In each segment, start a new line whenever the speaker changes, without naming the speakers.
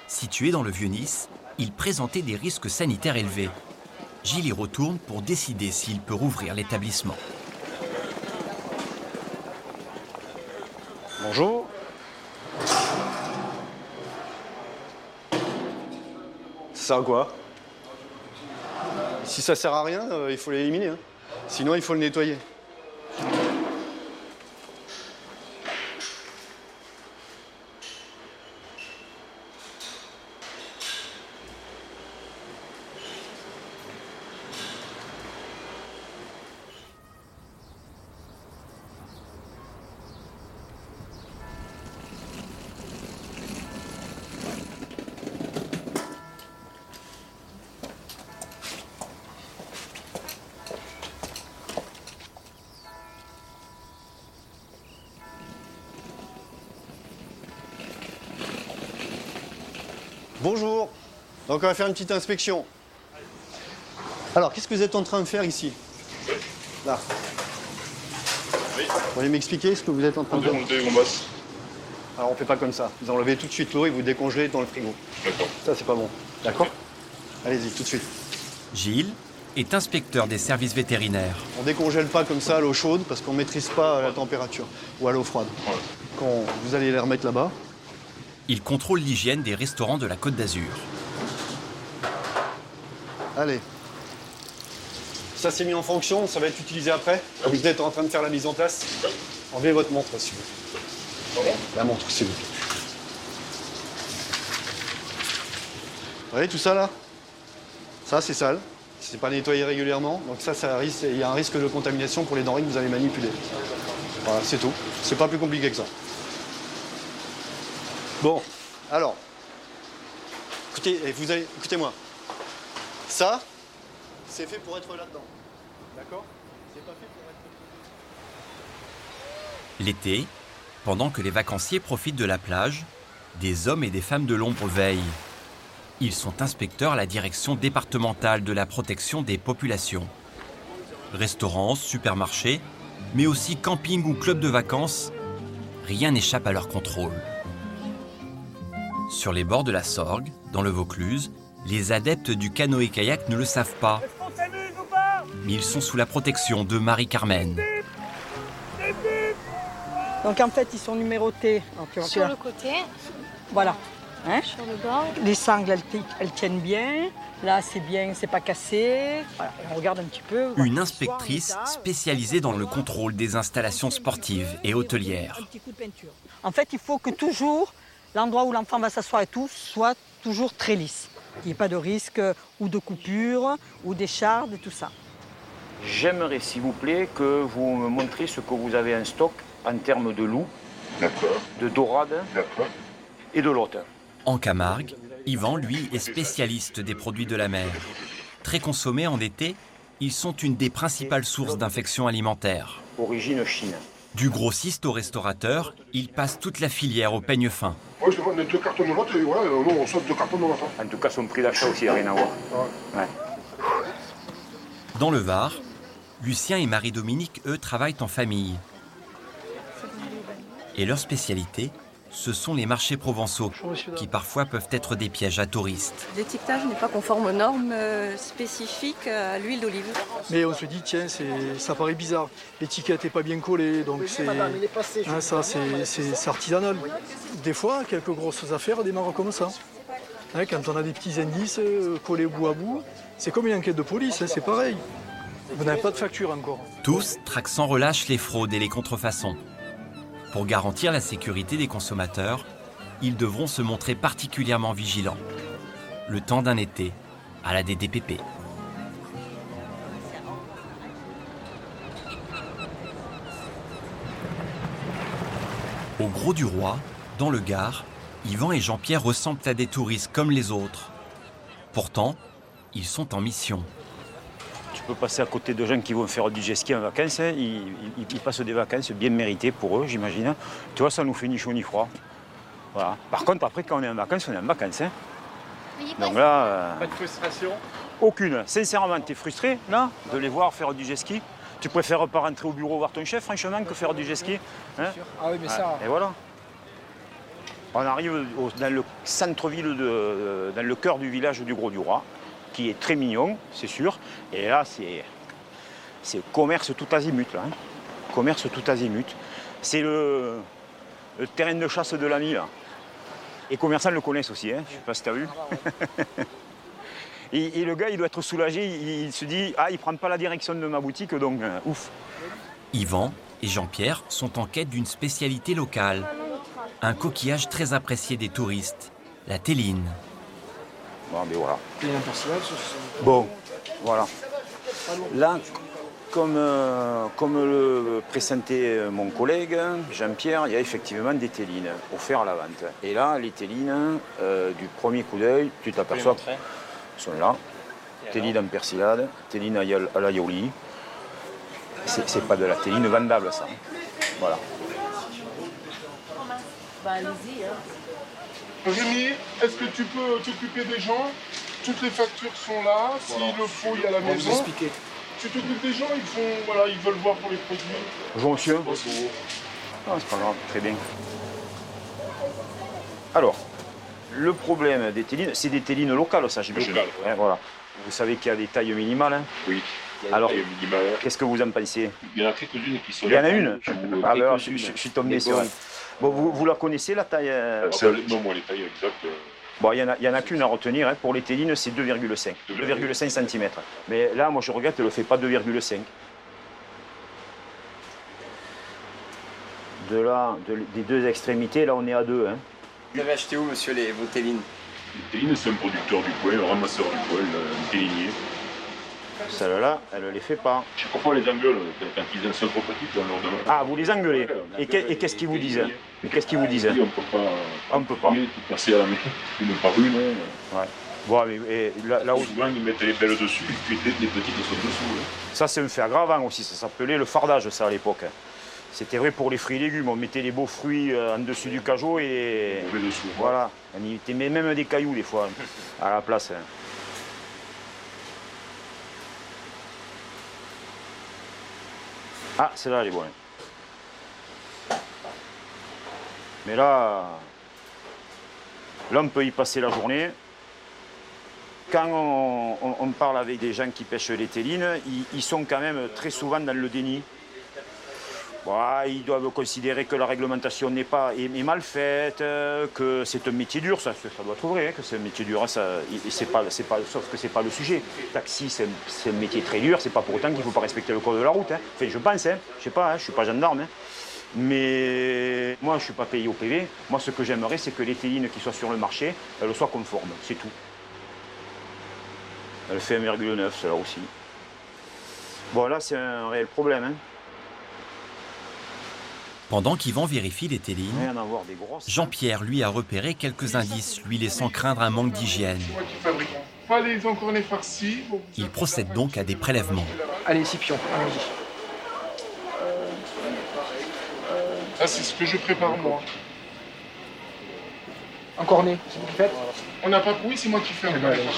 Situé dans le Vieux-Nice, il présentait des risques sanitaires élevés. Gilles y retourne pour décider s'il peut rouvrir l'établissement.
Bonjour. Ça sert à quoi? Si ça sert à rien, il faut l'éliminer. Hein. Sinon, il faut le nettoyer. Bonjour. Donc on va faire une petite inspection. Alors, qu'est-ce que vous êtes en train de faire ici? Là.
Oui.
Vous pourriez m'expliquer ce que vous êtes en train de faire?
Démonter mon boss.
Alors on fait pas comme ça. Vous enlevez tout de suite l'eau et vous décongelez dans le frigo.
D'accord.
Ça, c'est pas bon. D'accord? Allez-y, tout de suite.
Gilles est inspecteur des services vétérinaires.
On décongèle pas comme ça à l'eau chaude parce qu'on maîtrise pas la température ou à l'eau froide.
Ouais.
Quand vous allez les remettre là-bas.
Il contrôle l'hygiène des restaurants de la Côte d'Azur.
Allez. Ça c'est mis en fonction, ça va être utilisé après. Vous êtes en train de faire la mise en place. Enlevez votre montre s'il vous plaît. La montre s'il vous plaît. Vous voyez tout ça là? Ça c'est sale. C'est pas nettoyé régulièrement. Donc ça risque, il y a un risque de contamination pour les denrées que vous allez manipuler. Voilà, c'est tout. C'est pas plus compliqué que ça. Bon, alors. Écoutez-moi. Ça, c'est fait pour être là-dedans. D'accord? C'est pas fait pour être...
L'été, pendant que les vacanciers profitent de la plage, des hommes et des femmes de l'ombre veillent. Ils sont inspecteurs à la direction départementale de la protection des populations. Restaurants, supermarchés, mais aussi camping ou club de vacances, rien n'échappe à leur contrôle. Sur les bords de la Sorgue, dans le Vaucluse, les adeptes du canoë-kayak ne le savent pas. Mais ils sont sous la protection de Marie-Carmen.
Donc en fait, ils sont numérotés.
Sur le côté.
Voilà. Hein?
Sur le bord.
Les sangles, elles tiennent bien. Là, c'est bien, c'est pas cassé. Voilà. On regarde un petit peu.
Une inspectrice spécialisée dans le contrôle des installations sportives et hôtelières.
Un petit coup de peinture. En fait, il faut que toujours l'endroit où l'enfant va s'asseoir et tout soit toujours très lisse. Qu'il n'y ait pas de risque ou de coupure ou d'écharde et tout ça.
J'aimerais, s'il vous plaît, que vous me montriez ce que vous avez en stock en termes de loup, de dorade et de lotte.
En Camargue, Yvan, lui, est spécialiste des produits de la mer. Très consommés en été, ils sont une des principales sources d'infections alimentaires.
Origine Chine.
Du grossiste au restaurateur, il passe toute la filière au peigne fin.
Ouais, je te vends 2 cartons de lotte et ouais, nous on saute 2 cartons de lotte.
En tout cas, son prix d'achat aussi n'a rien à voir. Ouais.
Dans le Var, Lucien et Marie-Dominique, eux, travaillent en famille. Et leur spécialité, ce sont les marchés provençaux, qui parfois peuvent être des pièges à touristes.
L'étiquetage n'est pas conforme aux normes spécifiques à l'huile d'olive.
Mais on se dit, tiens, ça paraît bizarre. L'étiquette n'est pas bien collée, donc c'est artisanal. Des fois, quelques grosses affaires démarrent comme ça. Hein, quand on a des petits indices collés bout à bout, c'est comme une enquête de police, hein, c'est pareil. Vous n'avez pas de facture encore.
Tous traquent sans relâche les fraudes et les contrefaçons. Pour garantir la sécurité des consommateurs, ils devront se montrer particulièrement vigilants. Le temps d'un été, à la DDPP. Au Gros du Roi, dans le Gard, Yvan et Jean-Pierre ressemblent à des touristes comme les autres. Pourtant, ils sont en mission.
Tu peux passer à côté de gens qui vont faire du jet ski en vacances. Hein. Ils passent des vacances bien méritées pour eux, j'imagine. Tu vois, ça nous fait ni chaud ni froid. Voilà. Par contre, après, quand on est en vacances, on est en vacances. Hein. Donc là...
Pas de frustration?
Aucune. Sincèrement, tu es frustré, là, de les voir faire du jet ski? Tu préfères pas rentrer au bureau voir ton chef, franchement, que faire du jet ski, hein?
Ah oui, mais ça...
Et voilà. On arrive dans le centre-ville, dans le cœur du village du Gros-du-Roi, qui est très mignon, c'est sûr. Et là, c'est commerce tout azimut, là. Hein. Commerce tout azimut. C'est le terrain de chasse de l'ami, là. Et commerçants le connaissent aussi, hein. Je ne sais pas si tu as vu. Et le gars, il doit être soulagé, il se dit « Ah, il ne prend pas la direction de ma boutique, donc ouf ».
Yvan et Jean-Pierre sont en quête d'une spécialité locale. Un coquillage très apprécié des touristes, la théline.
Bon, mais voilà. Bon, voilà. Là, comme le pressentait mon collègue Jean-Pierre, il y a effectivement des télines offertes à la vente. Et là, les télines, du premier coup d'œil, tu t'aperçois qu'elles sont là. Téline en persillade, téline à la yaouli. C'est pas de la téline vendable, ça. Voilà.
Bah allez-y. Hein.
Rémi, est-ce que tu peux t'occuper des gens? Toutes les factures sont là. S'il le faut, il y a la maison. Tu t'occupes des gens, ils veulent voir pour les produits.
Bonjour monsieur. Ah, c'est pas grave, très bien. Alors, le problème des télines, c'est des télines locales, ça j'imagine.
Locales, ouais.
Ouais, voilà. Vous savez qu'il y a des tailles minimales. Hein.
Oui.
Alors, qu'est-ce que vous en pensez?
Il y en a quelques-unes qui sont
Il y en a une. Ah ben,
je
je suis tombé sur elle. Bon, vous la connaissez la taille
Non, moi les tailles exactes.
Bon, il y en a qu'une à retenir. Hein. Pour les télines, c'est 2,5. 2,5 cm. Mais là, moi je regrette, elle ne fait pas 2,5. De là, des deux extrémités, là on est à 2. Hein.
Vous avez acheté où, monsieur, vos télines?
Les télines, c'est un producteur du coin, un ramasseur du coin, un télinier.
Celle-là, elle ne les fait pas.
Je sais pas les engueule quand ils sont trop petites, on leur demande.
Ah, vous les engueulez. Et qu'est-ce qu'ils vous disent? Qu'est-ce qu'ils vous disent?
On peut pas.
On peut pas.
Passer à la main, une par une.
Ouais. Bon, mais là où...
Souvent, ils mettent les belles dessus, et puis les petites sont dessous. Hein.
Ça, c'est un fer gravant aussi. Ça s'appelait le fardage, ça, à l'époque. C'était vrai pour les fruits et légumes. On mettait les beaux fruits en dessus du cajot et...
On met dessous.
Voilà. On y mettait même des cailloux, des fois, à la place. Ah, celle-là, elle est bonne. Mais là, on peut y passer la journée. Quand on parle avec des gens qui pêchent les télines, ils sont quand même très souvent dans le déni. Bon, ils doivent considérer que la réglementation est mal faite, que c'est un métier dur, ça doit être vrai, que c'est un métier dur, hein, sauf que c'est pas le sujet. Taxi, c'est un métier très dur, c'est pas pour autant qu'il ne faut pas respecter le code de la route. Hein. Enfin, je pense, hein, je sais pas, hein, je suis pas gendarme. Hein. Mais moi, je ne suis pas payé au PV. Moi, ce que j'aimerais, c'est que les télines qui soient sur le marché, elles soient conformes, c'est tout. Elle fait 1,9, celle-là aussi. Bon, là, c'est un réel problème. Hein.
Pendant qu'Yvan vérifie les télines, Jean-Pierre, lui, a repéré quelques indices lui laissant craindre un manque d'hygiène.
Pas les encornets farcis.
Il procède donc à des prélèvements.
Allez, Scipion, allons-y.
Ça, c'est ce que je prépare moi.
Encornet, c'est vous qui faites?
On n'a pas... Oui, c'est moi qui fais.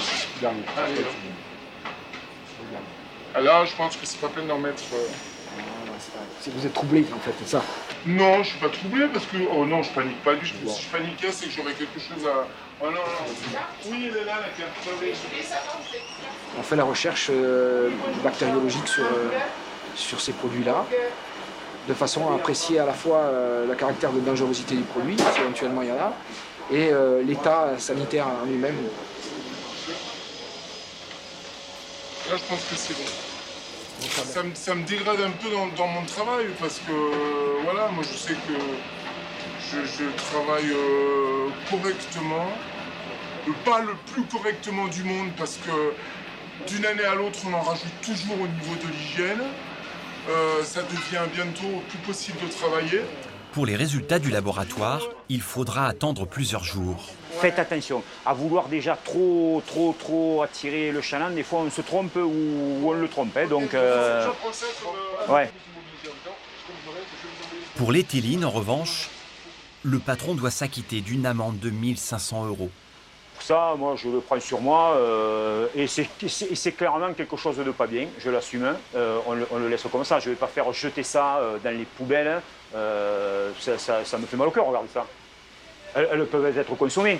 Là, je pense que c'est pas peine d'en mettre...
Vous êtes troublé, en fait, c'est ça?
Non, je suis pas troublé parce que... Oh non, je panique pas du tout. Si je paniquais, c'est que j'aurais quelque chose à... Oh non, non. Oui, elle est là, la carte.
On fait la recherche bactériologique sur ces produits-là, de façon à apprécier à la fois le caractère de dangerosité du produit, si éventuellement il y en a, et l'état sanitaire en lui-même.
Là, je pense que c'est bon. Ça me dégrade un peu dans mon travail parce que, voilà, moi je sais que je travaille correctement, pas le plus correctement du monde parce que d'une année à l'autre, on en rajoute toujours au niveau de l'hygiène. Ça devient bientôt plus possible de travailler.
Pour les résultats du laboratoire, il faudra attendre plusieurs jours.
Faites attention, à vouloir déjà trop attirer le chaland, des fois on se trompe ou on le trompe. Hein, donc, ouais.
Pour les télines, en revanche, le patron doit s'acquitter d'une amende de 1 500 €.
Ça, moi, je le prends sur moi et c'est clairement quelque chose de pas bien, je l'assume. On le laisse comme ça, je ne vais pas faire jeter ça dans les poubelles. Ça me fait mal au cœur, regardez ça. elles peuvent être consommées.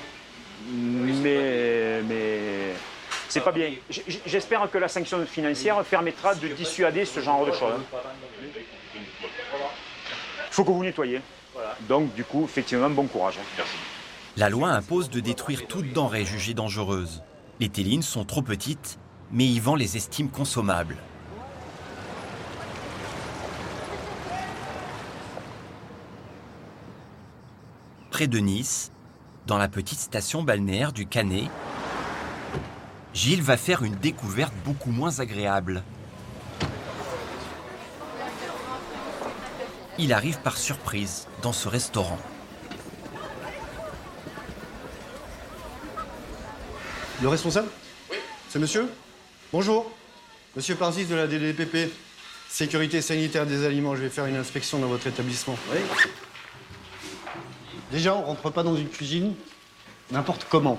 Mais c'est pas bien. J'espère que la sanction financière permettra de dissuader ce genre de choses. Il faut que vous nettoyiez. Donc, du coup, effectivement, bon courage. Merci.
La loi impose de détruire toute denrée jugée dangereuse. Les télines sont trop petites, mais Yvan les estime consommables. Près de Nice, dans la petite station balnéaire du Canet, Gilles va faire une découverte beaucoup moins agréable. Il arrive par surprise dans ce restaurant.
Le responsable? Oui. C'est monsieur? Bonjour. Monsieur Parzis de la DDPP. Sécurité sanitaire des aliments. Je vais faire une inspection dans votre établissement. Oui. Déjà, on rentre pas dans une cuisine n'importe comment.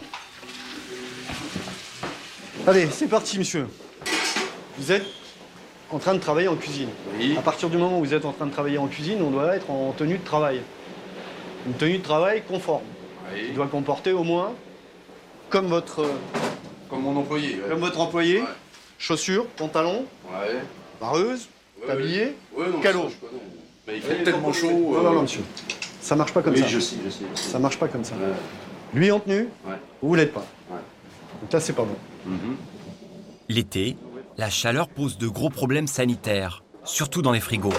Allez, c'est parti, monsieur. Vous êtes en train de travailler en cuisine. Oui. À partir du moment où vous êtes en train de travailler en cuisine, on doit être en tenue de travail. Une tenue de travail conforme. Oui. Qui doit comporter au moins, comme votre...
Comme mon employé. Ouais.
Comme votre employé. Ouais. Chaussures, pantalons,
ouais.
Vareuse, tablier, calot.
Mais il fait tellement chaud.
Non, monsieur. Ça marche pas comme ça.
Oui, je sais.
Ça marche pas comme ça. Ouais. Lui en tenue, vous l'êtes pas. Ouais. Donc là, c'est pas bon.
L'été, la chaleur pose de gros problèmes sanitaires, surtout dans les frigos.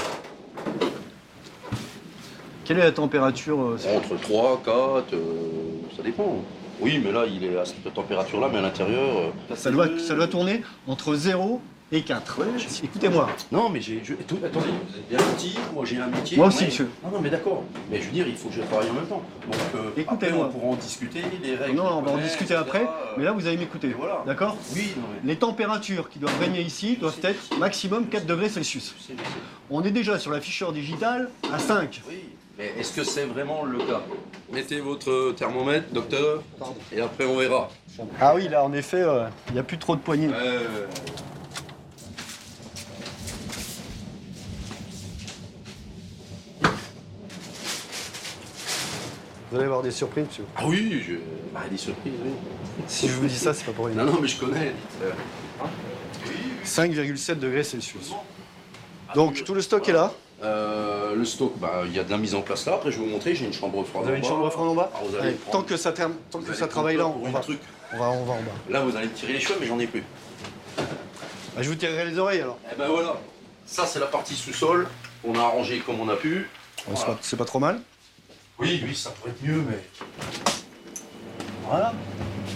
Quelle est la température
Entre 3, 4, ça dépend. Oui, mais là, il est à cette température-là, mais à l'intérieur...
Ça doit tourner entre 0 et 4. Ouais, écoutez-moi.
Non, mais attendez, vous êtes bien petit, moi j'ai un métier.
Moi aussi, monsieur.
Non, mais d'accord. Mais je veux dire, il faut que je travaille en même temps. Donc,
écoutez-moi.
On pourra en discuter, les règles...
Non, on va en discuter après, mais là, vous allez m'écouter. Voilà. D'accord?
Oui. Non, mais...
Les températures qui doivent régner ici doivent être maximum 4 degrés Celsius. Je sais. On est déjà sur l'afficheur digital à 5.
Oui. Mais est-ce que c'est vraiment le cas? Mettez votre thermomètre, docteur, et après on verra.
Ah oui, là, en effet, il n'y a plus trop de poignées. Vous allez avoir des surprises, monsieur.
Ah oui, des surprises, oui.
Si je vous dis ça, c'est pas pour rien.
Non, mais je connais.
5,7 degrés Celsius. Donc, tout le stock est là.
Le stock, il y a de la mise en place là. Après, je vais vous montrer, j'ai une chambre froide.
Vous avez une chambre froide en bas? Allez, tant que ça travaille là, on va en bas.
Là, vous allez me tirer les cheveux, mais j'en ai plus.
Je vous tirerai les oreilles alors.
Eh ben voilà. Ça, c'est la partie sous-sol. On a arrangé comme on a pu.
Voilà. C'est pas trop mal?
Oui, ça pourrait être mieux, mais...
Voilà.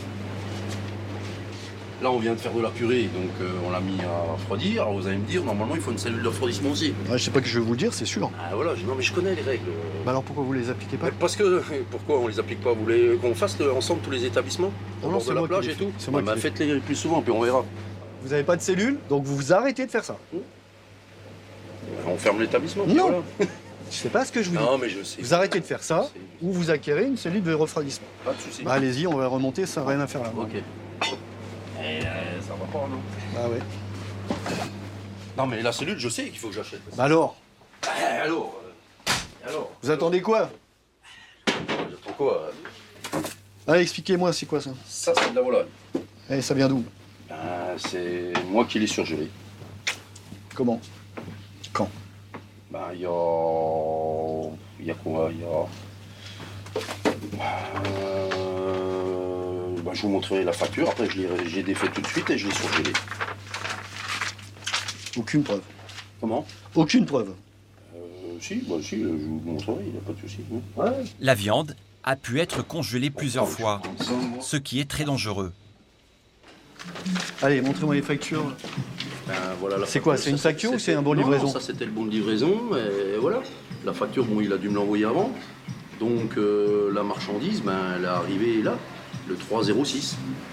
Là, on vient de faire de la purée, donc on l'a mis à refroidir. Alors vous allez me dire, normalement, il faut une cellule de refroidissement aussi.
Ouais, je sais pas que je vais vous le dire, c'est sûr.
Ah voilà, non mais je connais les règles.
Alors pourquoi vous les appliquez pas?
Parce que, pourquoi on les applique pas? Vous voulez qu'on fasse ensemble tous les établissements? Au bord de la plage et tout? Faites-les plus souvent, puis on verra.
Vous avez pas de cellule, donc vous arrêtez de faire ça.
On ferme l'établissement.
Non
voilà.
Je sais pas ce que je vous dis.
Non, mais je sais.
Vous arrêtez de faire ça, ou vous acquérez une cellule de refroidissement.
Pas de soucis.
Allez-y, on va remonter, ça n'a rien à faire là.
Ok. Ça va pas, non?
Ah ouais.
Non, mais la cellule, je sais qu'il faut que j'achète.
Alors
Alors
Vous attendez quoi?
J'attends quoi?
Allez, expliquez-moi, c'est quoi ça?
Ça, c'est de la volaille.
Et ça vient d'où?
C'est moi qui l'ai surgelé.
Comment? Quand?
Il y a quoi? Je vous montrerai la facture, après j'ai défait tout de suite et je l'ai surgelé.
Aucune preuve.
Comment?
Aucune preuve.
Si, je vous montrerai, il n'y a pas de souci.
Ouais.
La viande a pu être congelée plusieurs fois, ce qui est très dangereux.
Allez, montrez-moi les factures.
Voilà,
c'est quoi? C'est une facture ou c'est un bon de livraison?
Non, ça c'était le bon de livraison, et voilà. La facture, bon, il a dû me l'envoyer avant. Donc la marchandise, elle est arrivée là, le 306.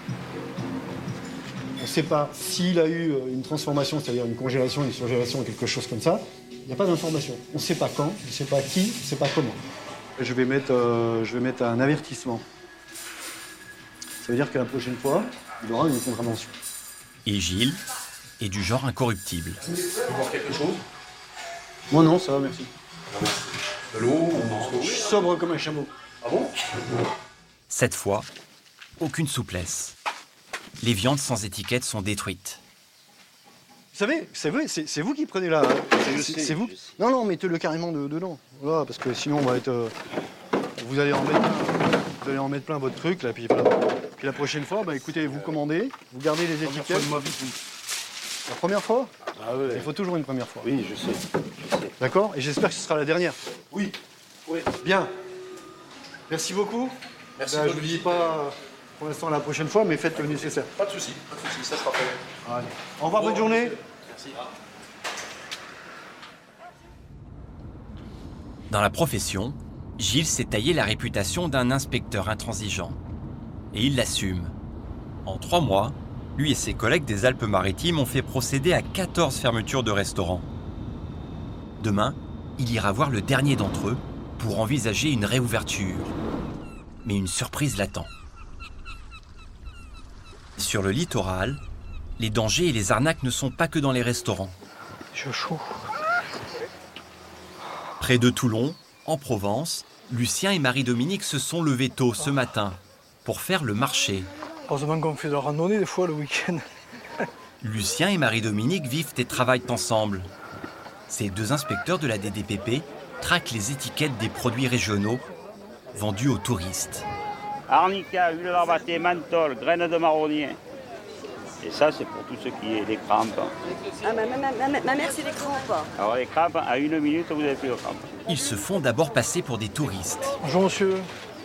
On ne sait pas s'il a eu une transformation, c'est-à-dire une congélation, une surgélation, quelque chose comme ça. Il n'y a pas d'information. On ne sait pas quand, on ne sait pas qui, on ne sait pas comment. Je vais mettre un avertissement. Ça veut dire que la prochaine fois, il aura une contravention.
Et Gilles est du genre incorruptible.
Vous voulez voir quelque chose?
Moi non, ça va, merci.
De l'eau,
je suis sobre comme un chameau.
Ah bon?
Cette fois, aucune souplesse. Les viandes sans étiquette sont détruites.
Vous savez, c'est vrai, c'est vous qui prenez la... C'est vous. Non, mettez-le carrément dedans. Voilà, parce que sinon, on va être... vous allez en mettre plein votre truc, là, puis voilà. Puis la prochaine fois, bah écoutez, vous commandez, vous gardez les étiquettes. La première fois?
Ah ouais.
Il faut toujours une première fois.
Oui, je sais.
D'accord? Et j'espère que ce sera la dernière.
Oui. Oui.
Bien. Merci beaucoup.
Merci.
Je ne vous dis pas pour l'instant la prochaine fois, mais faites le nécessaire.
Pas de souci, ça sera fait.
Allez. Au revoir, bonne journée.
Merci.
Dans la profession, Gilles s'est taillé la réputation d'un inspecteur intransigeant. Et il l'assume. En 3 mois, lui et ses collègues des Alpes-Maritimes ont fait procéder à 14 fermetures de restaurants. Demain, il ira voir le dernier d'entre eux pour envisager une réouverture. Mais une surprise l'attend. Sur le littoral, les dangers et les arnaques ne sont pas que dans les restaurants.
Je chaud.
Près de Toulon, en Provence, Lucien et Marie-Dominique se sont levés tôt ce matin pour faire le marché.
Heureusement qu'on fait de la randonnée des fois le week-end.
Lucien et Marie-Dominique vivent et travaillent ensemble. Ces 2 inspecteurs de la DDPP traquent les étiquettes des produits régionaux vendus aux touristes.
Arnica, huile d'arbaté, menthol, graines de marronnier. Et ça, c'est pour tout ce qui est des crampes.
Ah, ma mère, c'est des crampes.
Alors les crampes, à 1 minute, vous n'avez plus de crampes.
Ils se font d'abord passer pour des touristes.
Bonjour monsieur.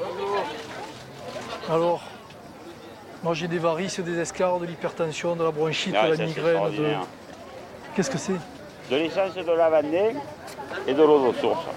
Alors, moi j'ai des varices, des escarres, de l'hypertension, de la bronchite, de la migraine. Qu'est-ce que c'est?
De l'essence de lavandin et de l'eau de source.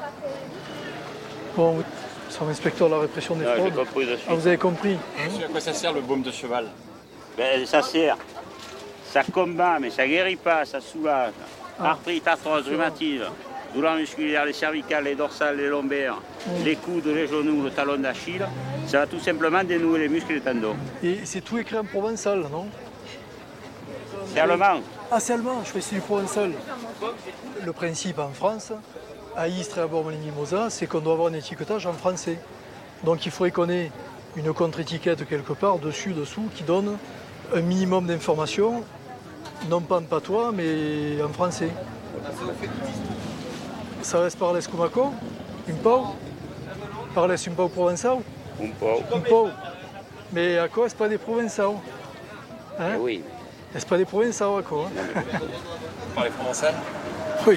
Bon, oui, c'est l'inspecteur de la répression des fraudes. Ah, vous avez compris
À quoi ça sert le baume de cheval?
Ben, ça sert. Ça combat, mais ça guérit pas, ça soulage. Arthrite, arthrose, rhumatisme, douleurs musculaires, les cervicales, les dorsales, les lombaires, les coudes, les genoux, le talon d'Achille. Ça va tout simplement dénouer les muscles et les tendons.
Et c'est tout écrit en provençal, non?
C'est allemand.
Ah, c'est allemand, je fais c'est du provençal. Le principe en France, à Istres et à Bormes-les-Mimosas, c'est qu'on doit avoir un étiquetage en français. Donc il faudrait qu'on ait une contre-étiquette quelque part, dessus, dessous, qui donne un minimum d'informations, non pas en patois, mais en français. Sabes parler escumaco? Un peu? Parles un peu provençal?
Un peu.
Un peu. Mais à quoi c'est pas des provençaux? Hein?
Oui.
C'est pas des provençaux à quoi?
Vous parlez provençal?
Oui.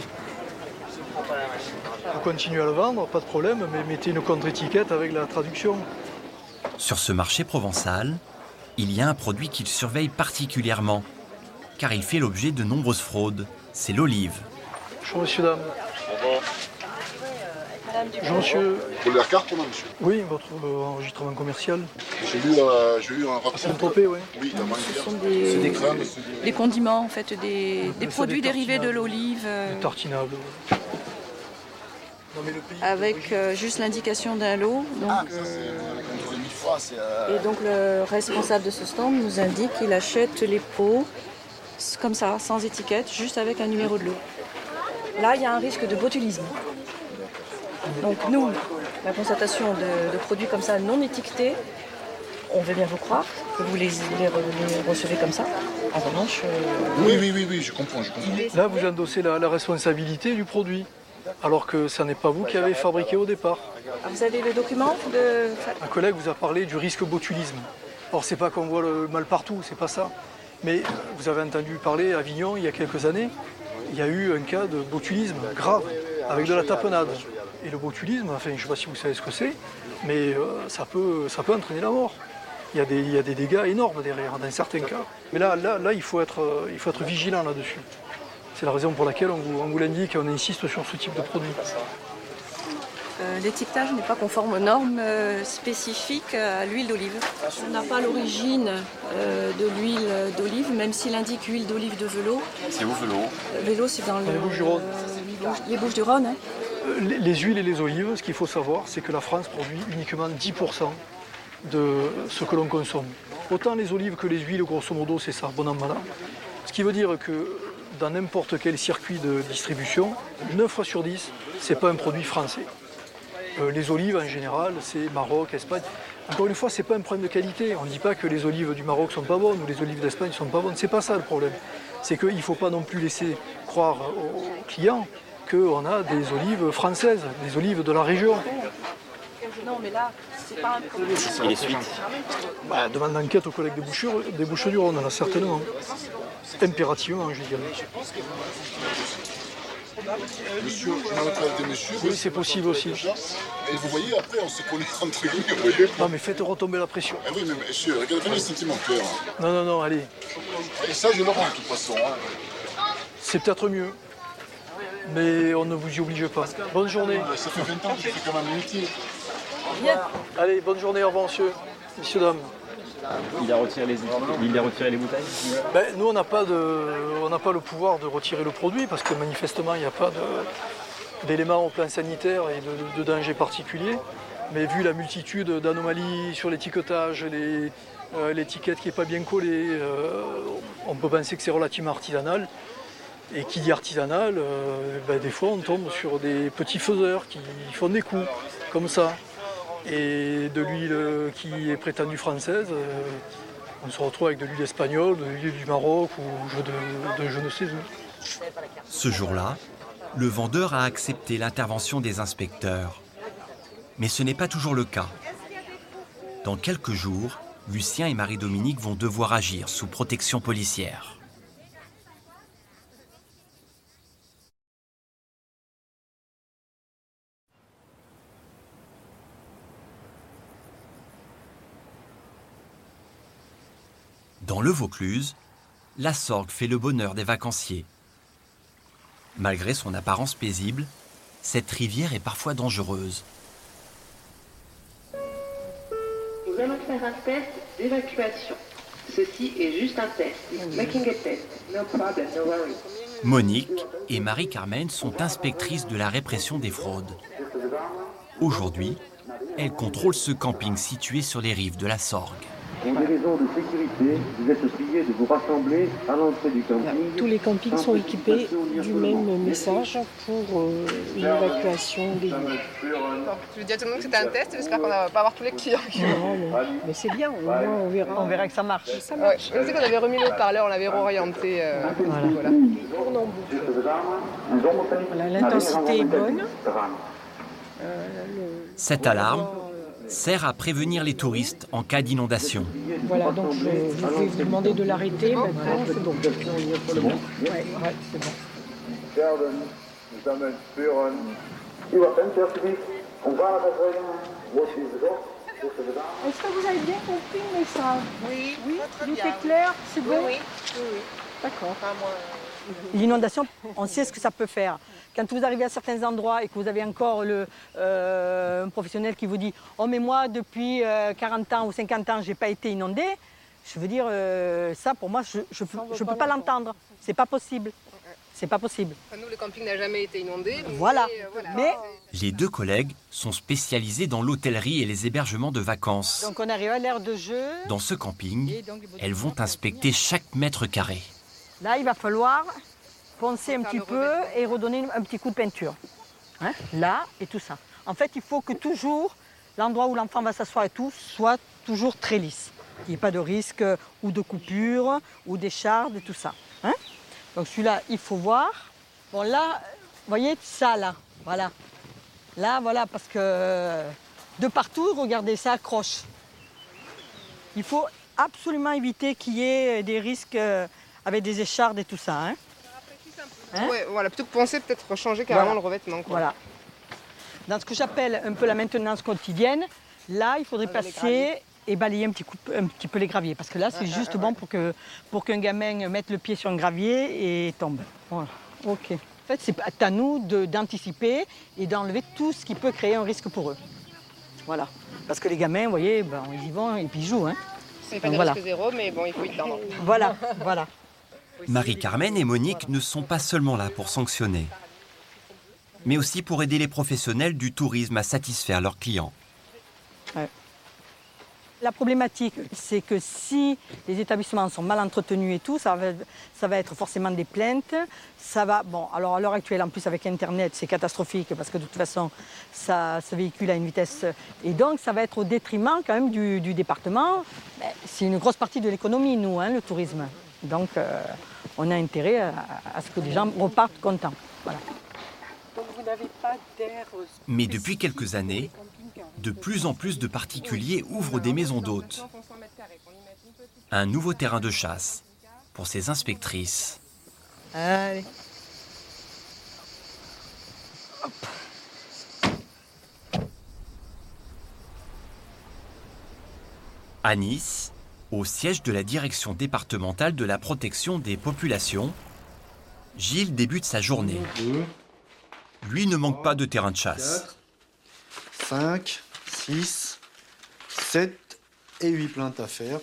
On continue à le vendre, pas de problème, mais mettez une contre-étiquette avec la traduction.
Sur ce marché provençal, il y a un produit qu'il surveille particulièrement, car il fait l'objet de nombreuses fraudes. C'est l'olive.
Bonjour, monsieur, dame. Bonjour, monsieur.
Vous voulez la carte, non, monsieur?
Oui, votre enregistrement commercial.
J'ai eu un rapport.
Saint-Tropez, oui.
Oui,
Ce sont
c'est des crèmes.
des condiments, en fait, des produits dérivés de l'olive.
Des tartinables.
Avec juste l'indication d'un lot. Donc,
Ah, ça, c'est contre 1000 fois.
et donc le responsable de ce stand nous indique qu'il achète les pots comme ça, sans étiquette, juste avec un numéro de lot. Là, il y a un risque de botulisme. Donc nous, la constatation de produits comme ça non étiquetés, on veut bien vous croire que vous les recevez comme ça. En revanche...
Oui, je comprends.
Là, vous endossez la responsabilité du produit, alors que ce n'est pas vous qui avez fabriqué au départ.
Ah, vous avez le document de...
Un collègue vous a parlé du risque botulisme. Or, c'est pas qu'on voit le mal partout, c'est pas ça. Mais vous avez entendu parler à Avignon, il y a quelques années, il y a eu un cas de botulisme grave, avec de la tapenade. Et le botulisme, enfin, je ne sais pas si vous savez ce que c'est, mais ça peut entraîner la mort. Il y a des dégâts énormes derrière, dans certains cas. Mais là il faut être vigilant là-dessus. C'est la raison pour laquelle on vous l'indique et on insiste sur ce type de produit.
L'étiquetage n'est pas conforme aux normes spécifiques à l'huile d'olive. On n'a pas l'origine de l'huile d'olive, même s'il indique huile d'olive de Velot.
C'est où Velot?
Velot, c'est dans
les Bouches-du-Rhône.
Les Bouches-du-Rhône, hein.
Les huiles et les olives, ce qu'il faut savoir, c'est que la France produit uniquement 10% de ce que l'on consomme. Autant les olives que les huiles, grosso modo, c'est ça, bon an, mal an. Ce qui veut dire que dans n'importe quel circuit de distribution, 9 fois sur 10, ce n'est pas un produit français. Les olives, en général, c'est Maroc, Espagne. Encore une fois, ce n'est pas un problème de qualité. On ne dit pas que les olives du Maroc ne sont pas bonnes ou les olives d'Espagne ne sont pas bonnes. Ce n'est pas ça le problème. C'est qu'il ne faut pas non plus laisser croire aux clients qu'on a des olives françaises, des olives de la région.
Non, mais là, c'est pas un problème.
Et les suites?
Demande d'enquête aux collègues des Bouches-du-Rhône, là, certainement. Impérativement, je dirais.
Monsieur, je m'arrête avec des messieurs.
Oui, c'est possible aussi.
Et vous voyez, après, on se connaît entre guillemets, vous voyez.
Non, mais faites retomber la pression.
Ah oui, mais monsieur, regardez les sentiments clairs.
Non, allez.
Et ça, je le rends, de toute façon. Hein.
C'est peut-être mieux. Mais on ne vous y oblige pas. Bonne journée.
Ça fait 20 ans que je fais quand même un métier.
Bien.
Allez, bonne journée, au revoir, messieurs, dames.
Il a retiré les bouteilles?
Nous, on n'a pas le pouvoir de retirer le produit parce que manifestement, il n'y a pas d'éléments au plan sanitaire et de danger particulier. Mais vu la multitude d'anomalies sur l'étiquetage, l'étiquette qui n'est pas bien collée, on peut penser que c'est relativement artisanal. Et qui dit artisanal, des fois on tombe sur des petits faiseurs qui font des coups, comme ça. Et de l'huile qui est prétendue française, on se retrouve avec de l'huile espagnole, de l'huile du Maroc ou de je ne sais où.
Ce jour-là, le vendeur a accepté l'intervention des inspecteurs. Mais ce n'est pas toujours le cas. Dans quelques jours, Lucien et Marie-Dominique vont devoir agir sous protection policière. Dans le Vaucluse, la Sorgue fait le bonheur des vacanciers. Malgré son apparence paisible, cette rivière est parfois dangereuse.
Nous allons faire un test d'évacuation. Ceci est juste un test. Making a test. No problem, no worry.
Monique et Marie-Carmen sont inspectrices de la répression des fraudes. Aujourd'hui, elles contrôlent ce camping situé sur les rives de la Sorgue.
Pour des raisons de sécurité, vous êtes priés de vous rassembler à l'entrée du camping.
Tous les campings sont équipés du même message pour l'évacuation des lieux.
Je dis à tout le monde que c'était un test, j'espère qu'on va pas avoir tous les clients.
Mais c'est bien, au moins on verra.
On verra que ça marche.
Ça marche. On sait qu'on avait remis le haut-parleur, on l'avait réorienté. Voilà.
Voilà, l'intensité est bonne.
Cette alarme sert à prévenir les touristes en cas d'inondation.
Voilà, donc je vais vous demander de l'arrêter. Maintenant, c'est bon.
C'est bon?
Ouais, c'est bon.
Est-ce que vous avez bien compris le message?
Oui,
Tout est clair, c'est bon?
Oui.
D'accord.
L'inondation, on sait ce que ça peut faire. Quand vous arrivez à certains endroits et que vous avez encore un professionnel qui vous dit « Oh mais moi depuis 40 ans ou 50 ans je n'ai pas été inondé », je veux dire, ça pour moi je ne peux pas l'entendre. C'est pas possible. C'est pas possible.
Enfin, nous le camping n'a jamais été inondé.
Voilà. Mais
les deux collègues sont spécialisés dans l'hôtellerie et les hébergements de vacances.
donc on arrive à l'air de jeu.
Dans ce camping, elles vont inspecter chaque mètre carré.
Là il va falloir poncer un petit peu et redonner un petit coup de peinture. Hein? Là et tout ça. En fait, il faut que toujours l'endroit où l'enfant va s'asseoir et tout soit toujours très lisse. Il n'y ait pas de risque ou de coupure ou d'écharde et tout ça. Hein? Donc celui-là, il faut voir. Bon là, vous voyez ça là, voilà. Là, voilà, parce que de partout, regardez, ça accroche. Il faut absolument éviter qu'il y ait des risques avec des échardes et tout ça. Hein?
Hein? Ouais, voilà, plutôt que penser, peut-être changer carrément le revêtement. Quoi.
Voilà. Dans ce que j'appelle un peu la maintenance quotidienne, là, il faudrait passer et balayer un petit peu les graviers. Parce que là, c'est juste bon pour qu'un gamin mette le pied sur un gravier et tombe. Voilà. OK. En fait, c'est à nous d'anticiper et d'enlever tout ce qui peut créer un risque pour eux. Voilà. Parce que les gamins, vous voyez, ils y vont et puis ils jouent. Hein.
C'est pas de risque zéro, mais bon, il faut y tendre.
Voilà, voilà.
Marie-Carmen et Monique ne sont pas seulement là pour sanctionner, mais aussi pour aider les professionnels du tourisme à satisfaire leurs clients.
Ouais. La problématique, c'est que si les établissements sont mal entretenus et tout, ça va être forcément des plaintes. Ça va, bon, alors à l'heure actuelle, en plus avec Internet, c'est catastrophique parce que de toute façon, ça se véhicule à une vitesse. Et donc, ça va être au détriment quand même du département. C'est une grosse partie de l'économie, nous, hein, le tourisme. Donc, on a intérêt à ce que les gens repartent contents. Voilà.
Donc vous n'avez pas d'air...
Mais depuis quelques années, de plus en plus de particuliers ouvrent des maisons d'hôtes. Un nouveau terrain de chasse pour ces inspectrices.
Allez. Hop.
À Nice, au siège de la direction départementale de la protection des populations, Gilles débute sa journée. Lui ne manque pas de terrain de chasse.
5, 6, 7 et 8 plaintes à faire.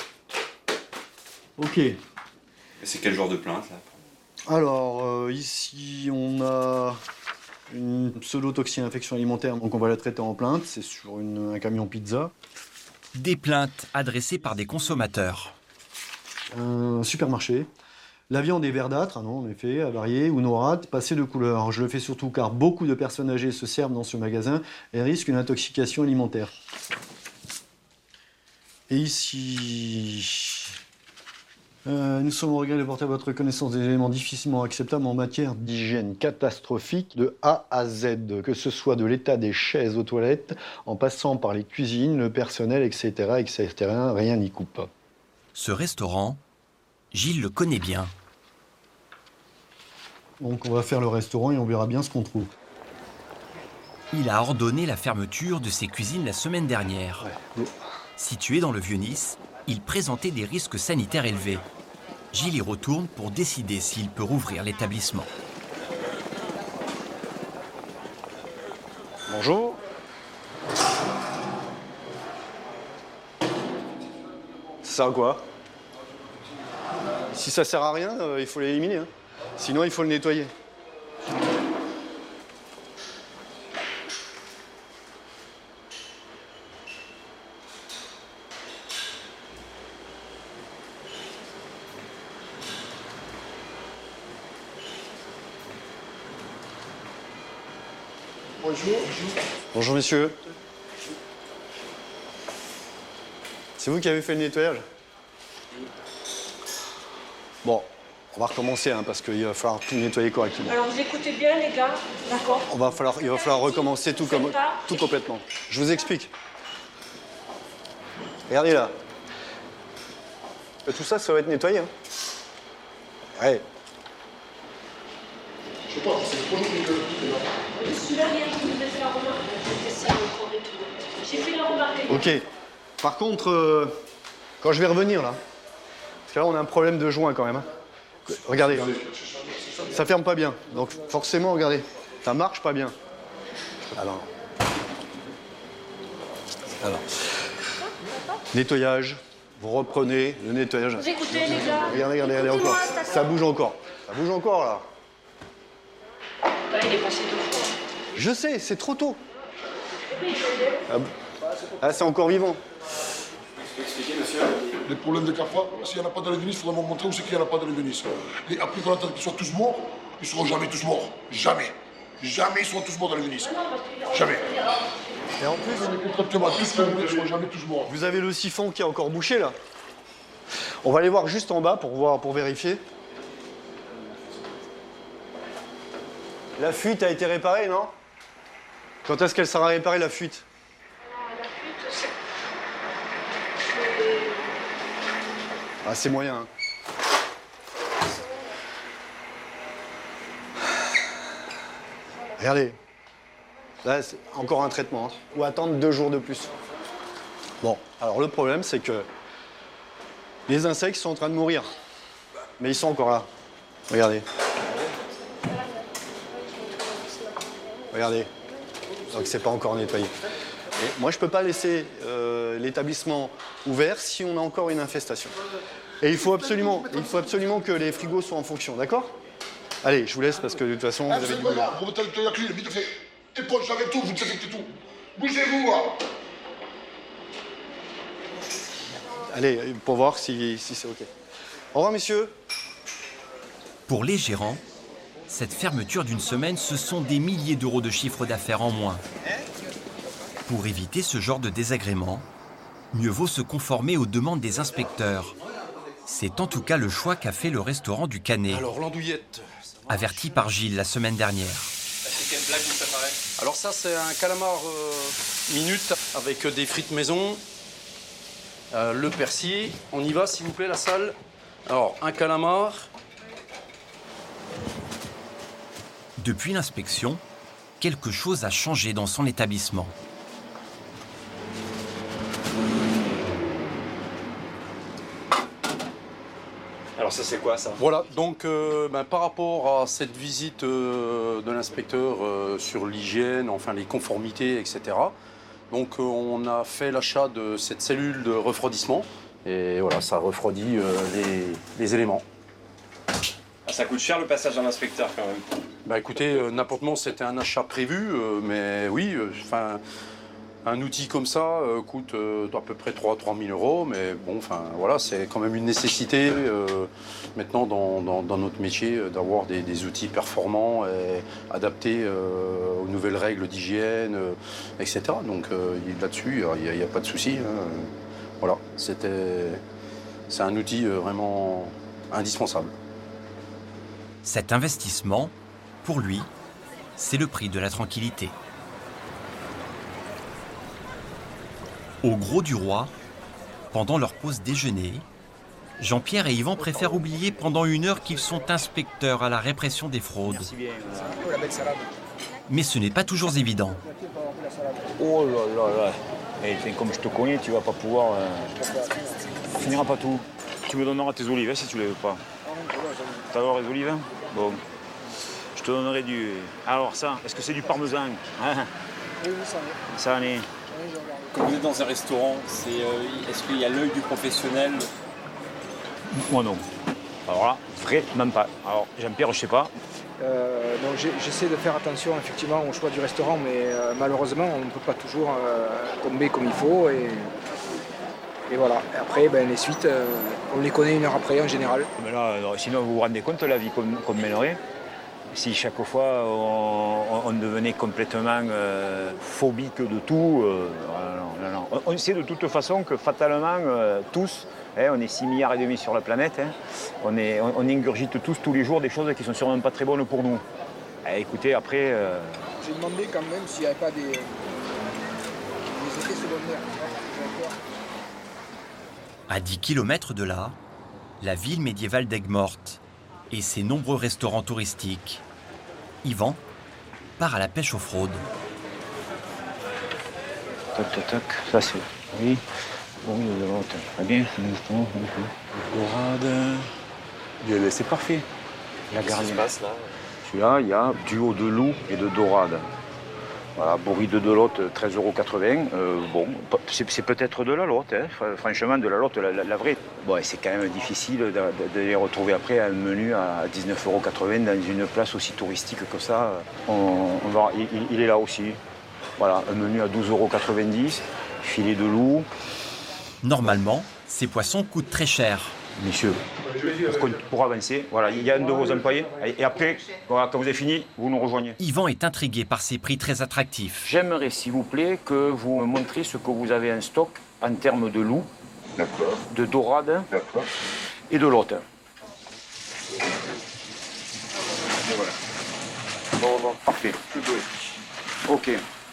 Ok.
Et c'est quel genre de plainte là?
Alors, ici, on a une pseudo-toxine-infection alimentaire, donc on va la traiter en plainte. C'est sur un camion pizza.
Des plaintes adressées par des consommateurs.
Un supermarché. La viande est verdâtre, non, en effet, avariée ou noirâtre, passée de couleur. Je le fais surtout car beaucoup de personnes âgées se servent dans ce magasin et risquent une intoxication alimentaire. Et ici, nous sommes au regret de porter à votre connaissance des éléments difficilement acceptables en matière d'hygiène catastrophique de A à Z, que ce soit de l'état des chaises aux toilettes, en passant par les cuisines, le personnel, etc., etc., rien n'y coupe.
Ce restaurant, Gilles le connaît bien.
Donc on va faire le restaurant et on verra bien ce qu'on trouve.
Il a ordonné la fermeture de ses cuisines la semaine dernière. Situé dans le Vieux-Nice, il présentait des risques sanitaires élevés. Gilles y retourne pour décider s'il peut rouvrir l'établissement.
Bonjour. Ça sert à quoi? Si ça sert à rien, il faut l'éliminer. Hein. Sinon, il faut le nettoyer.
Bonjour.
Bonjour, messieurs. C'est vous qui avez fait le nettoyage? Bon, on va recommencer hein, parce qu'il va falloir tout nettoyer correctement.
Alors vous écoutez bien les gars, d'accord?
Il va falloir recommencer tout complètement. Je vous explique. Regardez là. Tout ça, ça va être nettoyé. Hein. Ouais.
Je sais pas, c'est le projet que
Celui-là, je vous ai fait la remarque. J'ai fait la remarque.
Ok. Par contre, quand je vais revenir là, parce que là on a un problème de joint quand même. Hein. Regardez, ça ferme pas bien. Donc forcément, regardez, ça marche pas bien. Alors, nettoyage. Vous reprenez le nettoyage.
Vous écoutez les gars?
Regardez encore. Ça bouge encore. Ça bouge encore là.
Là, il est passé 2 fois.
Je sais, c'est trop tôt. Ah, c'est encore vivant.
Les problèmes de CAFA, s'il n'y en a pas dans les Venise, il faudrait me montrer où c'est qu'il n'y en a pas dans les Venise. Et après qu'on attend qu'ils soient tous morts, ils ne seront jamais tous morts. Jamais. Jamais ils seront tous morts dans les Venise. Jamais.
Et en plus,
contractuellement, tous les Venise ne seront jamais tous morts.
Vous avez le siphon qui est encore bouché là. On va aller voir juste en bas pour vérifier. La fuite a été réparée, non? Quand est-ce qu'elle sera réparée, la fuite? Ah, c'est moyen. Hein. Regardez. Là, c'est encore un traitement. Hein. Ou attendre 2 jours de plus. Bon, alors le problème, c'est que les insectes sont en train de mourir. Mais ils sont encore là. Regardez. Regardez. Donc c'est pas encore nettoyé. Et moi, je peux pas laisser l'établissement ouvert si on a encore une infestation. Et il faut absolument que les frigos soient en fonction, d'accord? Allez, je vous laisse parce que de toute façon, vous avez du boulot.
Vous mettez le clé, vite fait. Éponge avec tout, vous désinfectez tout. Bougez-vous, là.
Allez, pour voir si c'est OK. Au revoir, messieurs.
Pour les gérants, cette fermeture d'une semaine, ce sont des milliers d'euros de chiffre d'affaires en moins. Pour éviter ce genre de désagrément, mieux vaut se conformer aux demandes des inspecteurs. C'est en tout cas le choix qu'a fait le restaurant du Canet.
Alors, l'andouillette.
Averti par Gilles la semaine dernière.
C'est quelle blague vous préparez?
Alors ça, c'est un calamar minute avec des frites maison, le persil. On y va, s'il vous plaît, la salle. Alors, un calamar.
Depuis l'inspection, quelque chose a changé dans son établissement.
Alors ça c'est quoi ça?
Voilà, donc par rapport à cette visite de l'inspecteur sur l'hygiène, enfin les conformités, etc. Donc on a fait l'achat de cette cellule de refroidissement et voilà, ça refroidit les éléments.
Ah, ça coûte cher le passage d'un inspecteur quand même.
Bah écoutez, n'importe comment c'était un achat prévu, mais oui, un outil comme ça coûte à peu près 3 000 euros, mais bon, voilà, c'est quand même une nécessité maintenant dans notre métier d'avoir des outils performants et adaptés aux nouvelles règles d'hygiène, etc. Donc là-dessus, il n'y a pas de souci. Voilà, c'est un outil vraiment indispensable.
Cet investissement, pour lui, c'est le prix de la tranquillité. Au Gros du Roi, pendant leur pause déjeuner, Jean-Pierre et Yvan préfèrent oublier pendant 1 heure qu'ils sont inspecteurs à la répression des fraudes. Mais ce n'est pas toujours évident.
Oh là là là. Et comme je te connais, tu vas pas pouvoir... Tu finiras pas tout. Tu me donneras tes olives si tu les veux pas. T'as alors les olives? Bon. Je te donnerai du... Alors ça, est-ce que c'est du parmesan?
Oui, ça en est.
Ça en est.
Quand vous êtes dans un restaurant, est-ce qu'il y a l'œil du professionnel?
Moi non. Alors là, vraiment pas. Alors Jean-Pierre, je sais pas.
Donc j'essaie de faire attention effectivement au choix du restaurant, mais malheureusement on ne peut pas toujours tomber comme il faut. Et voilà. Et après, les suites, on les connaît 1 heure après en général.
Mais là, sinon vous vous rendez compte de la vie qu'on mènerait? Si chaque fois on devenait complètement phobique de tout, non. On sait de toute façon que fatalement, tous, on est 6,5 milliards sur la planète, on ingurgite tous les jours des choses qui sont sûrement pas très bonnes pour nous. Écoutez, après...
J'ai demandé quand même s'il n'y avait pas des effets secondaires.
À 10 km de là, la ville médiévale d'Aigues-Mortes et ses nombreux restaurants touristiques. Yvan part à la pêche aux fraudes.
Toc, toc, toc. Ça c'est... Oui. Bon, très bien. Dorade. C'est parfait. La garde. Celui-là, il y a duo de loup et de dorade. Voilà, bourri de lotte, 13,80 €. Bon, c'est peut-être de la lotte, franchement, de la lotte, la vraie. Bon, c'est quand même difficile de les retrouver après à un menu à 19,80 € dans une place aussi touristique que ça. Il est là aussi. Voilà, un menu à 12,90 €, filet de loup.
Normalement, ces poissons coûtent très cher.
Messieurs, pour avancer, voilà, il y a un de vos employés. Et après, voilà, quand vous avez fini, vous nous rejoignez.
Yvan est intrigué par ces prix très attractifs.
J'aimerais, s'il vous plaît, que vous me montriez ce que vous avez en stock en termes de loup, de dorade et de lotte.
Voilà.
Bon, parfait. Ok.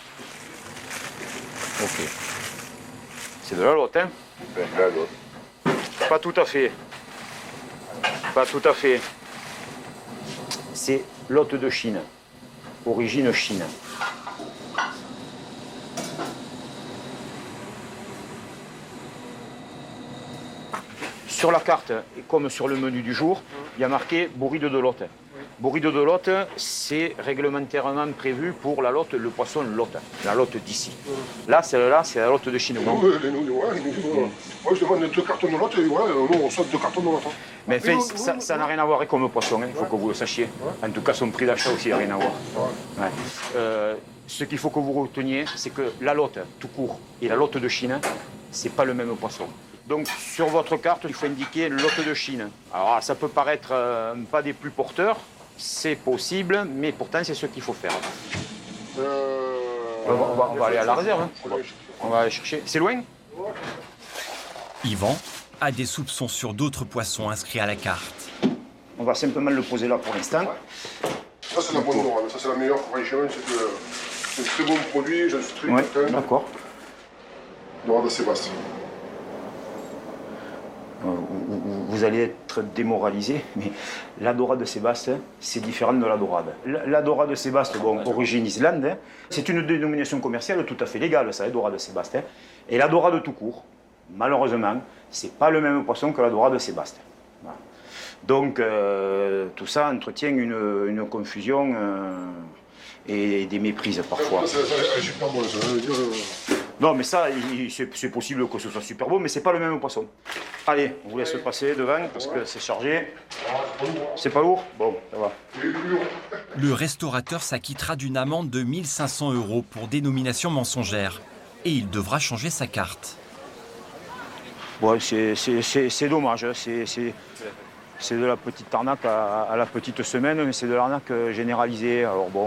C'est de la lotte, hein?
De la lotte.
Pas tout à fait. Pas tout à fait. C'est lotte de Chine. Origine Chine. Sur la carte, et comme sur le menu du jour, il y a marqué bourride de lotte. Bourride de lotte, c'est réglementairement prévu pour la lotte, le poisson lotte, la lotte d'ici. Là, celle-là, c'est la lotte de Chine.
Moi, je demande 2 cartons de lotte et nous, on saute 2 cartons de lotte.
Mais enfin, ça n'a rien à voir avec comme poisson, il faut que vous le sachiez. En tout cas, son prix d'achat aussi n'a rien à voir. Ouais. Ce qu'il faut que vous reteniez, c'est que la lotte, tout court, et la lotte de Chine, c'est pas le même poisson. Donc sur votre carte, il faut indiquer lot de Chine. Alors ça peut paraître pas des plus porteurs, c'est possible, mais pourtant c'est ce qu'il faut faire. On va aller à la réserve. Hein. On va aller chercher. C'est loin?
Yvan a des soupçons sur d'autres poissons inscrits à la carte.
On va simplement le poser là pour l'instant.
Ça, c'est la bonne dorade. Ça, c'est la meilleure. Franchement, c'est un très bon produit. J'en suis très content.
D'accord.
Dorade Sébastien.
Vous allez être démoralisé, mais la dorade de Sébastien, c'est différent de la dorade. La dorade de Sébastien, bon, origine Islande, hein, c'est une dénomination commerciale tout à fait légale, ça, la dorade de Sébastien. Et la dorade tout court, malheureusement, c'est pas le même poisson que la dorade de Sébastien. Voilà. Donc, tout ça entretient une confusion et des méprises parfois.
C'est super bon, ça veut dire.
Non, mais ça, c'est possible que ce soit super beau, mais c'est pas le même poisson. Allez, on vous laisse passer devant parce que c'est chargé. C'est pas lourd? Bon, ça va.
Le restaurateur s'acquittera d'une amende de 1 500 € pour dénomination mensongère et il devra changer sa carte.
Ouais, c'est dommage, c'est de la petite arnaque à la petite semaine, mais c'est de l'arnaque généralisée. Alors bon...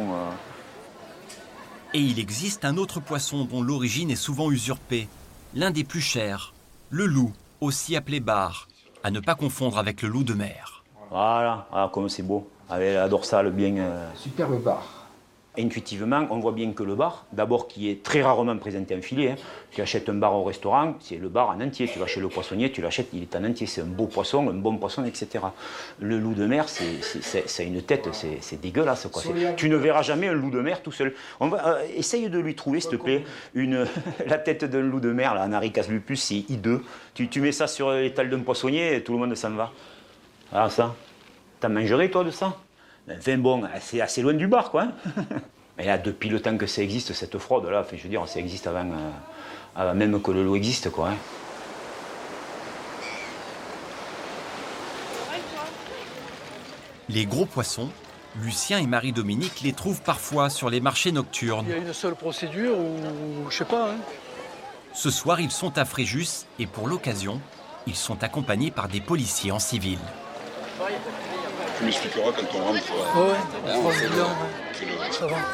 Et il existe un autre poisson dont l'origine est souvent usurpée, l'un des plus chers, le loup, aussi appelé bar, à ne pas confondre avec le loup de mer.
Voilà, ah, comme c'est beau, avec la dorsale bien...
Superbe bar.
Intuitivement, on voit bien que le bar, d'abord qui est très rarement présenté en filet, hein. Tu achètes un bar au restaurant, c'est le bar en entier. Tu vas chez le poissonnier, tu l'achètes, il est en entier. C'est un beau poisson, un bon poisson, etc. Le loup de mer, c'est une tête, c'est dégueulasse, quoi. Tu ne verras jamais un loup de mer tout seul. Essaye de lui trouver, s'il te plaît, la tête d'un loup de mer, là, Anaricas lupus, c'est hideux. Tu mets ça sur l'étal d'un poissonnier et tout le monde s'en va. Ah, ça, t'en mangerais, toi, de ça? Enfin bon, c'est assez loin du bar, quoi. Hein. Mais là, depuis le temps que ça existe, cette fraude-là, enfin, je veux dire, ça existe avant même que le loup existe, quoi. Hein.
Les gros poissons, Lucien et Marie-Dominique les trouvent parfois sur les marchés nocturnes.
Il y a une seule procédure ou je sais pas. Hein.
Ce soir, ils sont à Fréjus et pour l'occasion, ils sont accompagnés par des policiers en civil.
Tu m'expliqueras quand on rentre.
Ça va.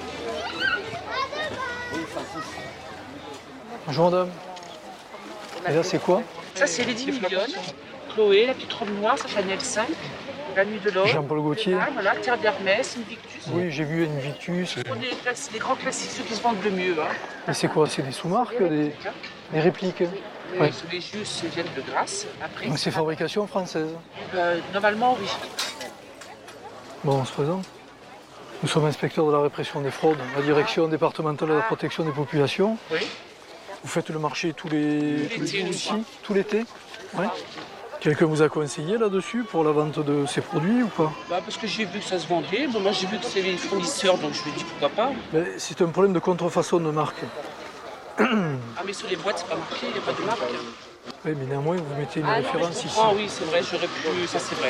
Bonjour madame. Et là c'est quoi?
Ça c'est Lady Mignonne, Chloé, la petite robe noire, ça Chanel 5, la nuit de l'homme.
Jean-Paul Gaultier.
Voilà, Terre d'Hermès, Invictus.
Oui, j'ai vu Invictus.
Les grands classiques, ceux qui se vendent le mieux. Hein.
Et c'est quoi? C'est des sous-marques, des répliques?
Oui. Les jus viennent de Grasse. Après,
donc c'est fabrication française?
Normalement, oui.
Bon, on se présente. Nous sommes inspecteurs de la répression des fraudes, la direction départementale de la protection des populations.
Oui.
Vous faites le marché tous les tout l'été? Ouais. Quelqu'un vous a conseillé là-dessus pour la vente de ces produits ou pas?
Parce que j'ai vu que ça se vendait. Bon, moi j'ai vu que c'est les fournisseurs, donc je me dis pourquoi pas.
C'est un problème de contrefaçon de marque.
Ah mais sur les boîtes c'est pas marqué, il n'y a pas de marque.
Oui, mais néanmoins vous mettez une référence ici.
Ah oui, c'est vrai, j'aurais pu, ça c'est vrai.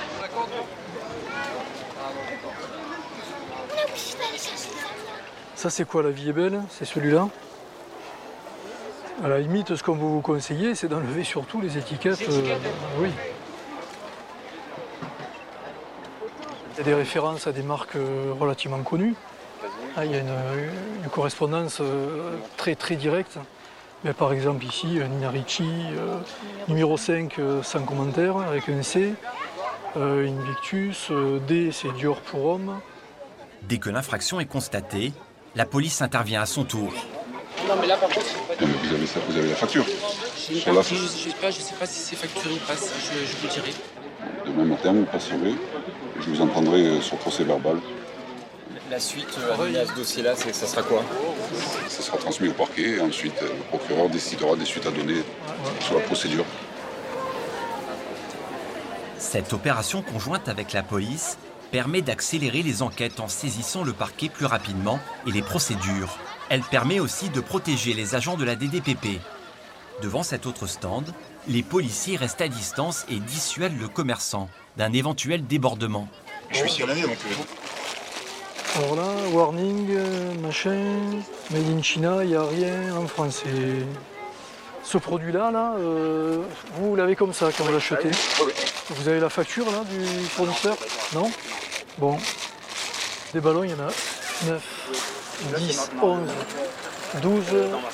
Ça c'est quoi, La Vie est belle? C'est celui-là? À la limite, ce qu'on vous conseille, c'est d'enlever surtout les étiquettes. Oui. Il y a des références à des marques relativement connues. Ah, il y a une correspondance très très directe. Mais par exemple ici, Nina Ricci, numéro 5 sans commentaire, avec un C. Invictus, D c'est Dior pour homme.
Dès que l'infraction est constatée, la police intervient à son tour.
Non mais là par contre,
vous avez ça, vous avez la facture.
J'ai une partie, je sais pas si c'est facturé ou pas, je vous dirai.
Demain matin, vous passerez, je vous en prendrai sur procès verbal.
La suite à ce dossier-là, ça sera quoi?
Ça sera transmis au parquet et ensuite le procureur décidera des suites à donner sur la procédure.
Cette opération conjointe avec la police permet d'accélérer les enquêtes en saisissant le parquet plus rapidement et les procédures. Elle permet aussi de protéger les agents de la DDPP. Devant cet autre stand, les policiers restent à distance et dissuadent le commerçant d'un éventuel débordement.
Je suis ici à l'année donc...
Alors là, warning, machin, made in China, il n'y a rien en français. Ce produit-là, vous l'avez comme ça quand vous l'achetez. Vous avez la facture là, du fournisseur? Non? Bon. Des ballons, il y en a 9, 10, 11, 12,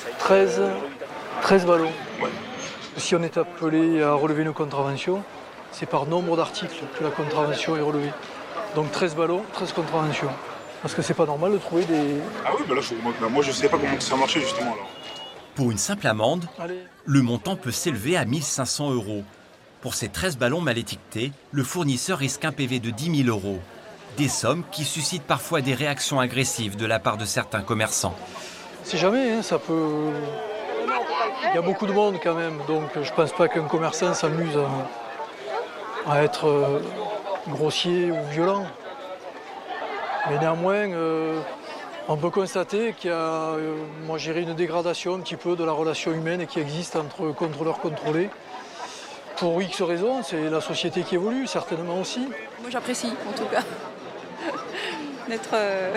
13 ballons. Si on est appelé à relever une contravention, c'est par nombre d'articles que la contravention est relevée. Donc 13 ballons, 13 contraventions. Parce que c'est pas normal de trouver des...
Ah oui, là, moi je ne sais pas comment ça marchait justement là.
Pour une simple amende, le montant peut s'élever à 1 500 €. Pour ces 13 ballons mal étiquetés, le fournisseur risque un PV de 10 000 €. Des sommes qui suscitent parfois des réactions agressives de la part de certains commerçants.
C'est jamais, ça peut... Il y a beaucoup de monde quand même, donc je pense pas qu'un commerçant s'amuse à être grossier ou violent. Mais néanmoins, on peut constater qu'il y a, moi je dirais, une dégradation un petit peu de la relation humaine qui existe entre contrôleurs contrôlés. Pour X raisons, c'est la société qui évolue, certainement aussi.
Moi j'apprécie en tout cas d'être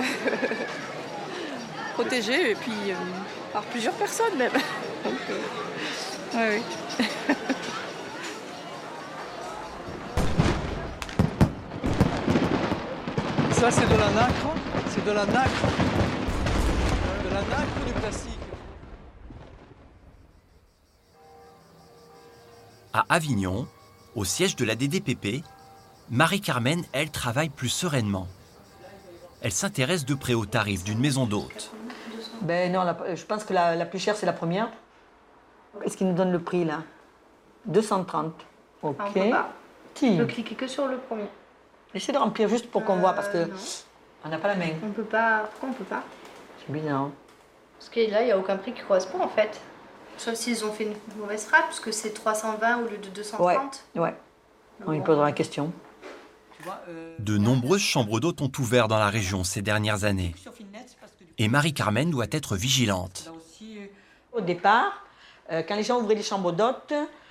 protégée et puis par plusieurs personnes même. Donc, oui.
Ça c'est de la nacre, c'est de la nacre. De la nacre du plastique.
À Avignon, au siège de la DDPP, Marie-Carmen, elle, travaille plus sereinement. Elle s'intéresse de près aux tarifs d'une maison d'hôte.
Ben non, je pense que la plus chère, c'est la première. Est-ce qu'il nous donne le prix, là? 230. OK.
Ah, on peut pas.
Qui?
On peut cliquer que sur le premier.
Essayez de remplir juste pour qu'on voit, parce que on n'a pas la main.
On peut pas. Pourquoi on peut pas?
C'est bizarre.
Parce que là, il n'y a aucun prix qui correspond, en fait. Sauf s'ils ont fait une mauvaise frappe, parce que c'est 320 au lieu de 230.
Ouais. On lui posera la question.
De nombreuses chambres d'hôtes ont ouvert dans la région ces dernières années. Et Marie-Carmen doit être vigilante.
Au départ, quand les gens ouvraient des chambres d'hôtes,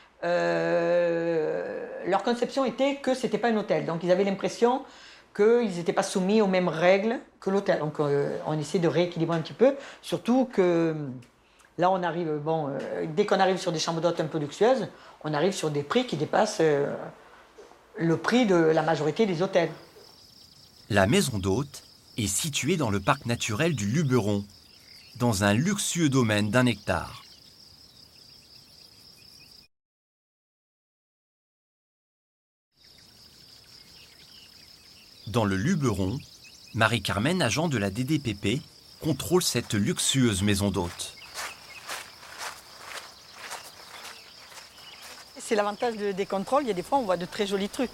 leur conception était que ce n'était pas un hôtel. Donc ils avaient l'impression qu'ils n'étaient pas soumis aux mêmes règles que l'hôtel. Donc on essaie de rééquilibrer un petit peu, surtout que là on arrive, dès qu'on arrive sur des chambres d'hôtes un peu luxueuses, on arrive sur des prix qui dépassent le prix de la majorité des hôtels.
La maison d'hôte est située dans le parc naturel du Luberon, dans un luxueux domaine d'1 hectare. Dans le Luberon, Marie-Carmen, agent de la DDPP, contrôle cette luxueuse maison d'hôte.
C'est l'avantage des contrôles, il y a des fois on voit de très jolis trucs.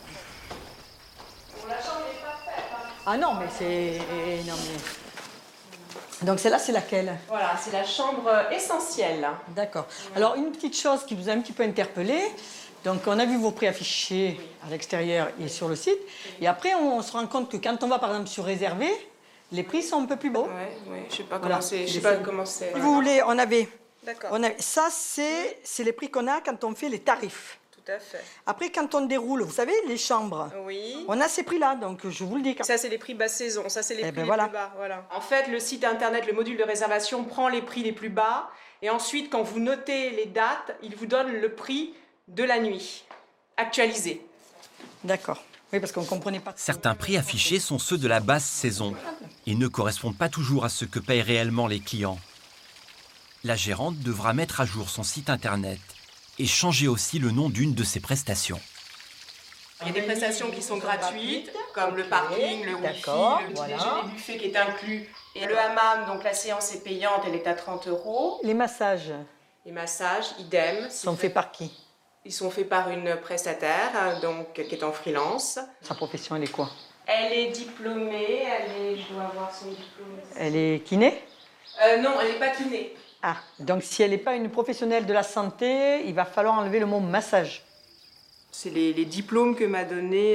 Ah non, mais c'est... Non, mais... Donc celle-là, c'est laquelle?
Voilà, c'est la chambre essentielle.
D'accord. Alors une petite chose qui vous a un petit peu interpellé, donc on a vu vos prix affichés à l'extérieur et sur le site, et après on se rend compte que quand on va par exemple sur réservé, les prix sont un peu plus beaux.
Oui, je sais pas comment c'est. Je sais pas comment c'est.
Si vous voulez, on avait...
D'accord.
Ça, c'est les prix qu'on a quand on fait les tarifs.
Tout à fait.
Après, quand on déroule, vous savez, les chambres,
oui.
On a ces prix-là, donc je vous le dis.
Ça, c'est les prix basse saison, ça, c'est les prix les
voilà.
plus bas. Voilà. En fait, le site internet, le module de réservation prend les prix les plus bas, et ensuite, quand vous notez les dates, il vous donne le prix de la nuit, actualisé.
D'accord. Oui, parce qu'on ne comprenait pas.
Certains prix affichés sont ceux de la basse saison et ne correspondent pas toujours à ce que payent réellement les clients. La gérante devra mettre à jour son site internet et changer aussi le nom d'une de ses prestations.
Il y a des prestations qui sont gratuites, comme le parking, le wifi, le petit déjeuner buffet qui est inclus. Et le hammam, donc la séance est payante, elle est à 30 €.
Les massages?
Les massages, idem.
Sont faits par qui?
Ils sont faits par une prestataire, donc qui est en freelance.
Sa profession, elle est quoi?
Elle est diplômée, je dois avoir son diplôme.
Elle est kiné?
Non, elle n'est pas kiné.
Ah, donc si elle n'est pas une professionnelle de la santé, il va falloir enlever le mot massage.
C'est les diplômes que m'a donné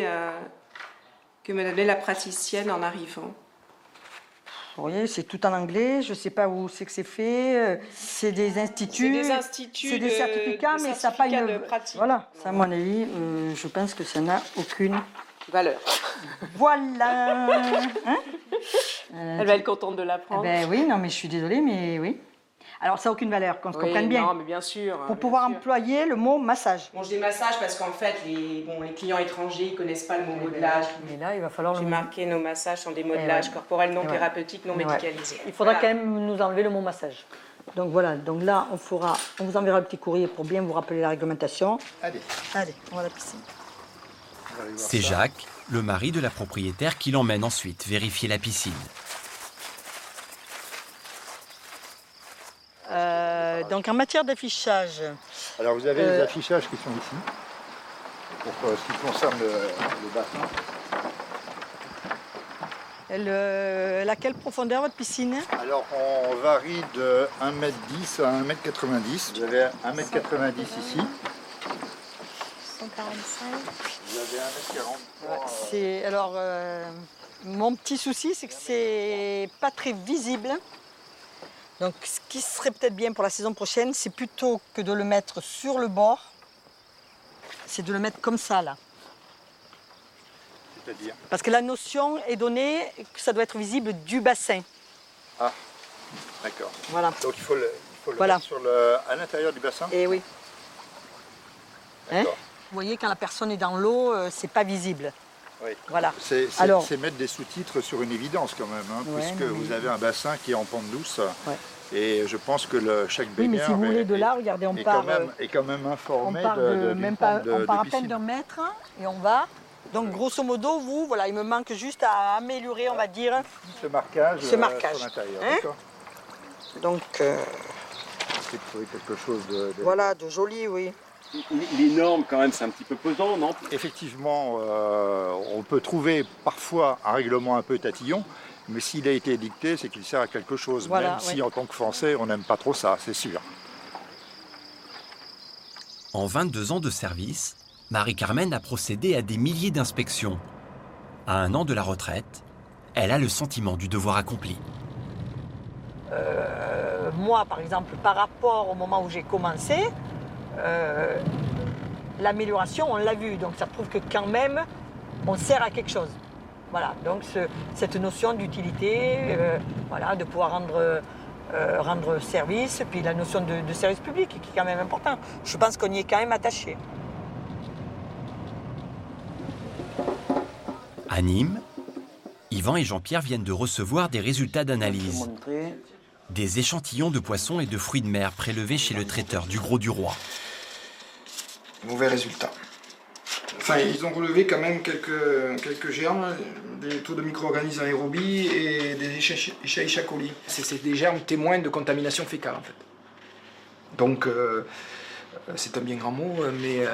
la praticienne en arrivant.
Vous voyez, c'est tout en anglais, je ne sais pas où c'est que c'est fait. C'est des instituts, c'est des certificats, mais ça n'a pas une...
pratique.
Voilà, ça à mon avis, je pense que ça n'a aucune
valeur.
Voilà. Hein?
Elle va être contente de l'apprendre.
Ben oui, non mais je suis désolée, mais oui. Alors ça n'a aucune valeur, qu'on se comprenne bien.
Non, mais bien sûr.
Pour pouvoir employer le mot massage.
Bon, je dis massage parce qu'en fait, les clients étrangers, ils ne connaissent pas le mot modelage.
Mais là, il va falloir...
J'ai marqué nos massages sont des modelages corporels non thérapeutiques, non médicalisés.
Il faudra quand même nous enlever le mot massage. Donc voilà, donc là, on vous enverra le petit courrier pour bien vous rappeler la réglementation. Allez, on va à la piscine.
C'est Jacques, le mari de la propriétaire, qui l'emmène ensuite vérifier la piscine.
Donc en matière d'affichage...
Alors vous avez les affichages qui sont ici, pour ce qui concerne le bassin.
Elle a quelle profondeur votre piscine?
Alors on varie de 1,10 m à 1,90 m. Vous avez 1,90 m ici.
145.
Vous avez 1,43 m.
Alors, mon petit souci, c'est que c'est pas très visible. Donc, ce qui serait peut-être bien pour la saison prochaine, c'est plutôt que de le mettre sur le bord, c'est de le mettre comme ça, là.
C'est-à-dire?
Parce que la notion est donnée que ça doit être visible du bassin.
Ah, d'accord.
Voilà.
Donc il faut le mettre à l'intérieur du bassin?
Eh oui. Hein? Vous voyez, quand la personne est dans l'eau, c'est pas visible.
Oui.
Voilà.
C'est mettre des sous-titres sur une évidence quand même, hein, puisque vous avez un bassin qui est en pente douce. Ouais. Et je pense que chaque baigneur
mais si vous voulez de là, regardez, on part...
est quand même informé
on part
de
à peine d'un mètre et on va... Donc grosso modo, voilà, il me manque juste à améliorer, on va dire...
Ce marquage. Sur l'intérieur,
hein?
d'accord.
Donc...
C'est de trouver quelque chose de...
Voilà, de joli, oui.
Les normes, quand même, c'est un petit peu pesant, non?
Effectivement, on peut trouver parfois un règlement un peu tatillon, mais s'il a été édicté, c'est qu'il sert à quelque chose, voilà, même si en tant que Français, on n'aime pas trop ça, c'est sûr.
En 22 ans de service, Marie-Carmen a procédé à des milliers d'inspections. À 1 an de la retraite, elle a le sentiment du devoir accompli.
Moi, par exemple, par rapport au moment où j'ai commencé, l'amélioration, on l'a vu. Donc ça prouve que quand même, on sert à quelque chose. Voilà, donc cette notion d'utilité, voilà, de pouvoir rendre service, puis la notion de service public qui est quand même important. Je pense qu'on y est quand même attaché.
À Nîmes, Yvan et Jean-Pierre viennent de recevoir des résultats d'analyse. Des échantillons de poissons et de fruits de mer prélevés chez le traiteur du Gros du Roi.
Mauvais résultat. Enfin, ils ont relevé quand même quelques germes, des taux de micro-organismes aérobie et des Escherichia coli. C'est des germes témoins de contamination fécale en fait. Donc, c'est un bien grand mot, mais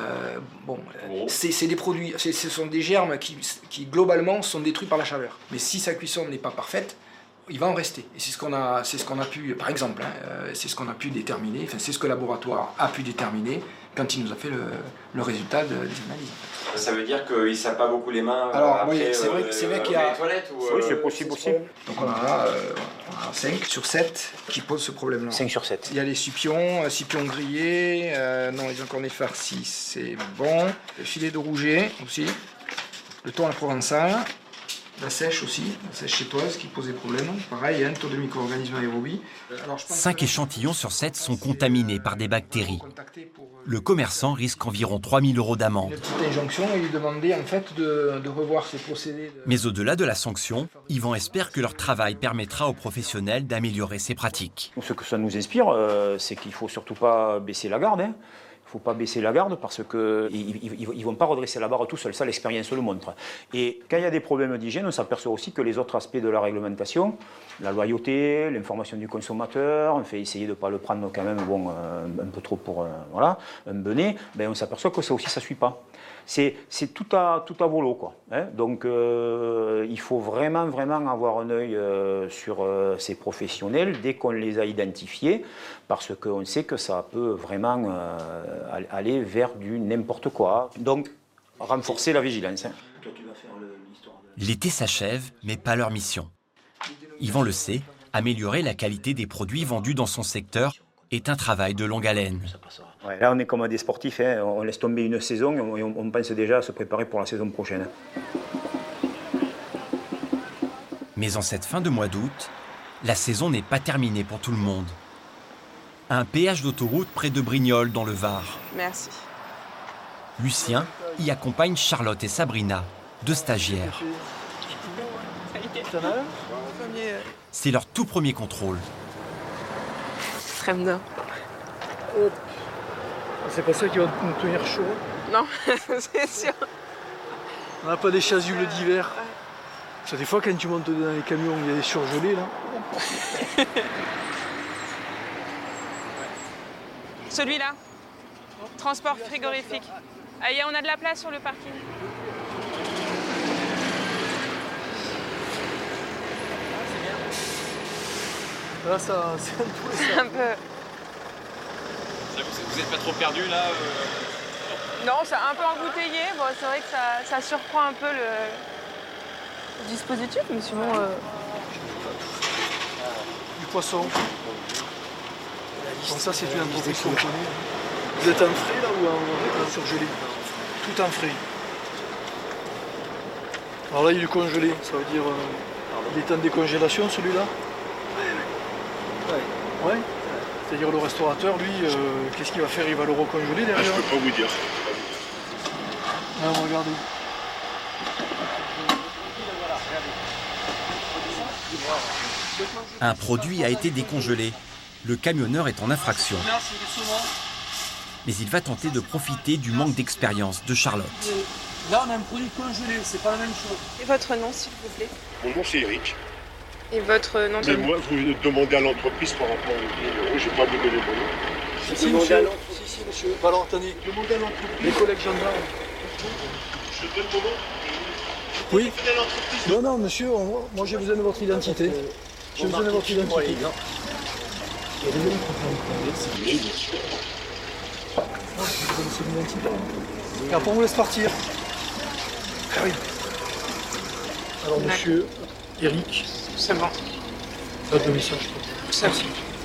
c'est des produits, ce sont des germes qui globalement sont détruits par la chaleur. Mais si sa cuisson n'est pas parfaite, il va en rester. Et c'est ce qu'on a pu, par exemple, c'est ce qu'on a pu déterminer, enfin, c'est ce que le laboratoire a pu déterminer quand il nous a fait le résultat des analyses.
Ça veut dire qu'il ne sert pas beaucoup les mains.
Alors
après,
oui, c'est vrai qu'il y a...
Oui, c'est possible aussi.
Donc on a 5 sur 7 qui posent ce problème-là.
5 sur 7.
Il y a les scipions grillés, non, les encornets farcis, c'est bon. Le filet de rouget aussi, le thon à la provençale. La sèche aussi, la sèche chétoise qui posait problème. Pareil, un taux de micro-organismes aérobie.
5 échantillons sur 7 sont contaminés par des bactéries. Le commerçant risque environ 3 000 € d'amende.
Une petite injonction et lui demander en fait de revoir ses procédés.
Mais au-delà de la sanction, Yvan espère que leur travail permettra aux professionnels d'améliorer ces pratiques.
Ce que ça nous inspire, c'est qu'il ne faut surtout pas baisser la garde. Hein. Il ne faut pas baisser la garde parce qu'ils ne vont pas redresser la barre tout seuls, ça l'expérience le montre. Et quand il y a des problèmes d'hygiène, on s'aperçoit aussi que les autres aspects de la réglementation, la loyauté, l'information du consommateur, on fait essayer de ne pas le prendre quand même un peu trop pour un benet, on s'aperçoit que ça aussi ça ne suit pas. C'est tout à volo, quoi. Hein. Donc il faut vraiment avoir un œil sur ces professionnels dès qu'on les a identifiés, parce qu'on sait que ça peut vraiment aller vers du n'importe quoi. Donc renforcer la vigilance. Hein.
L'été s'achève, mais pas leur mission. Yvan le sait, améliorer la qualité des produits vendus dans son secteur est un travail de longue haleine.
Ouais, là, on est comme des sportifs, hein. On laisse tomber une saison et on pense déjà à se préparer pour la saison prochaine.
Mais en cette fin de mois d'août, la saison n'est pas terminée pour tout le monde. Un péage d'autoroute près de Brignoles, dans le Var.
Merci.
Lucien y accompagne Charlotte et Sabrina, 2 stagiaires. C'est leur tout premier contrôle.
Très bien.
C'est pas ça qui va nous tenir chaud.
Non, c'est sûr.
On n'a pas des chasubles d'hiver. Parce que des fois, quand tu montes dans les camions, il y a des surgelés là.
Celui-là, transport frigorifique. Allez, on a de la place sur le parking.
Là, ça, c'est
un peu.
Vous n'êtes pas trop perdu là
Non, c'est un peu embouteillé. Bon, c'est vrai que ça surprend un peu le dispositif, mais sinon.
Du poisson. Bon, ça, c'est une entreprise qu'on connaît. Vous êtes en frais là ou en surgelé? Tout en frais. Alors là, il est congelé. Ça veut dire. Il est en décongélation celui-là? Ouais. C'est-à-dire le restaurateur, lui, qu'est-ce qu'il va faire? Il va le recongeler derrière?
Je peux pas vous dire.
Ah, regardez.
Un produit a été décongelé. Le camionneur est en infraction. Mais il va tenter de profiter du manque d'expérience de Charlotte.
Là, on a un produit congelé, c'est pas la même chose.
Et votre nom, s'il vous plaît?
Mon nom, c'est Eric.
Et votre nom de...
Mais moi, vous demandez à l'entreprise par rapport au 10 €, je vais pas vous donner mon nom.
Si, monsieur. Si, monsieur. Alors, attendez. Demandez à l'entreprise. Les collègues gendarmes.
Je donne mon nom.
Oui. Non, monsieur, moi j'ai besoin de votre identité. J'ai besoin de votre identité. Et après on vous laisse partir. Ah oui. Alors monsieur Eric.
C'est bon.
Votre message.
Merci.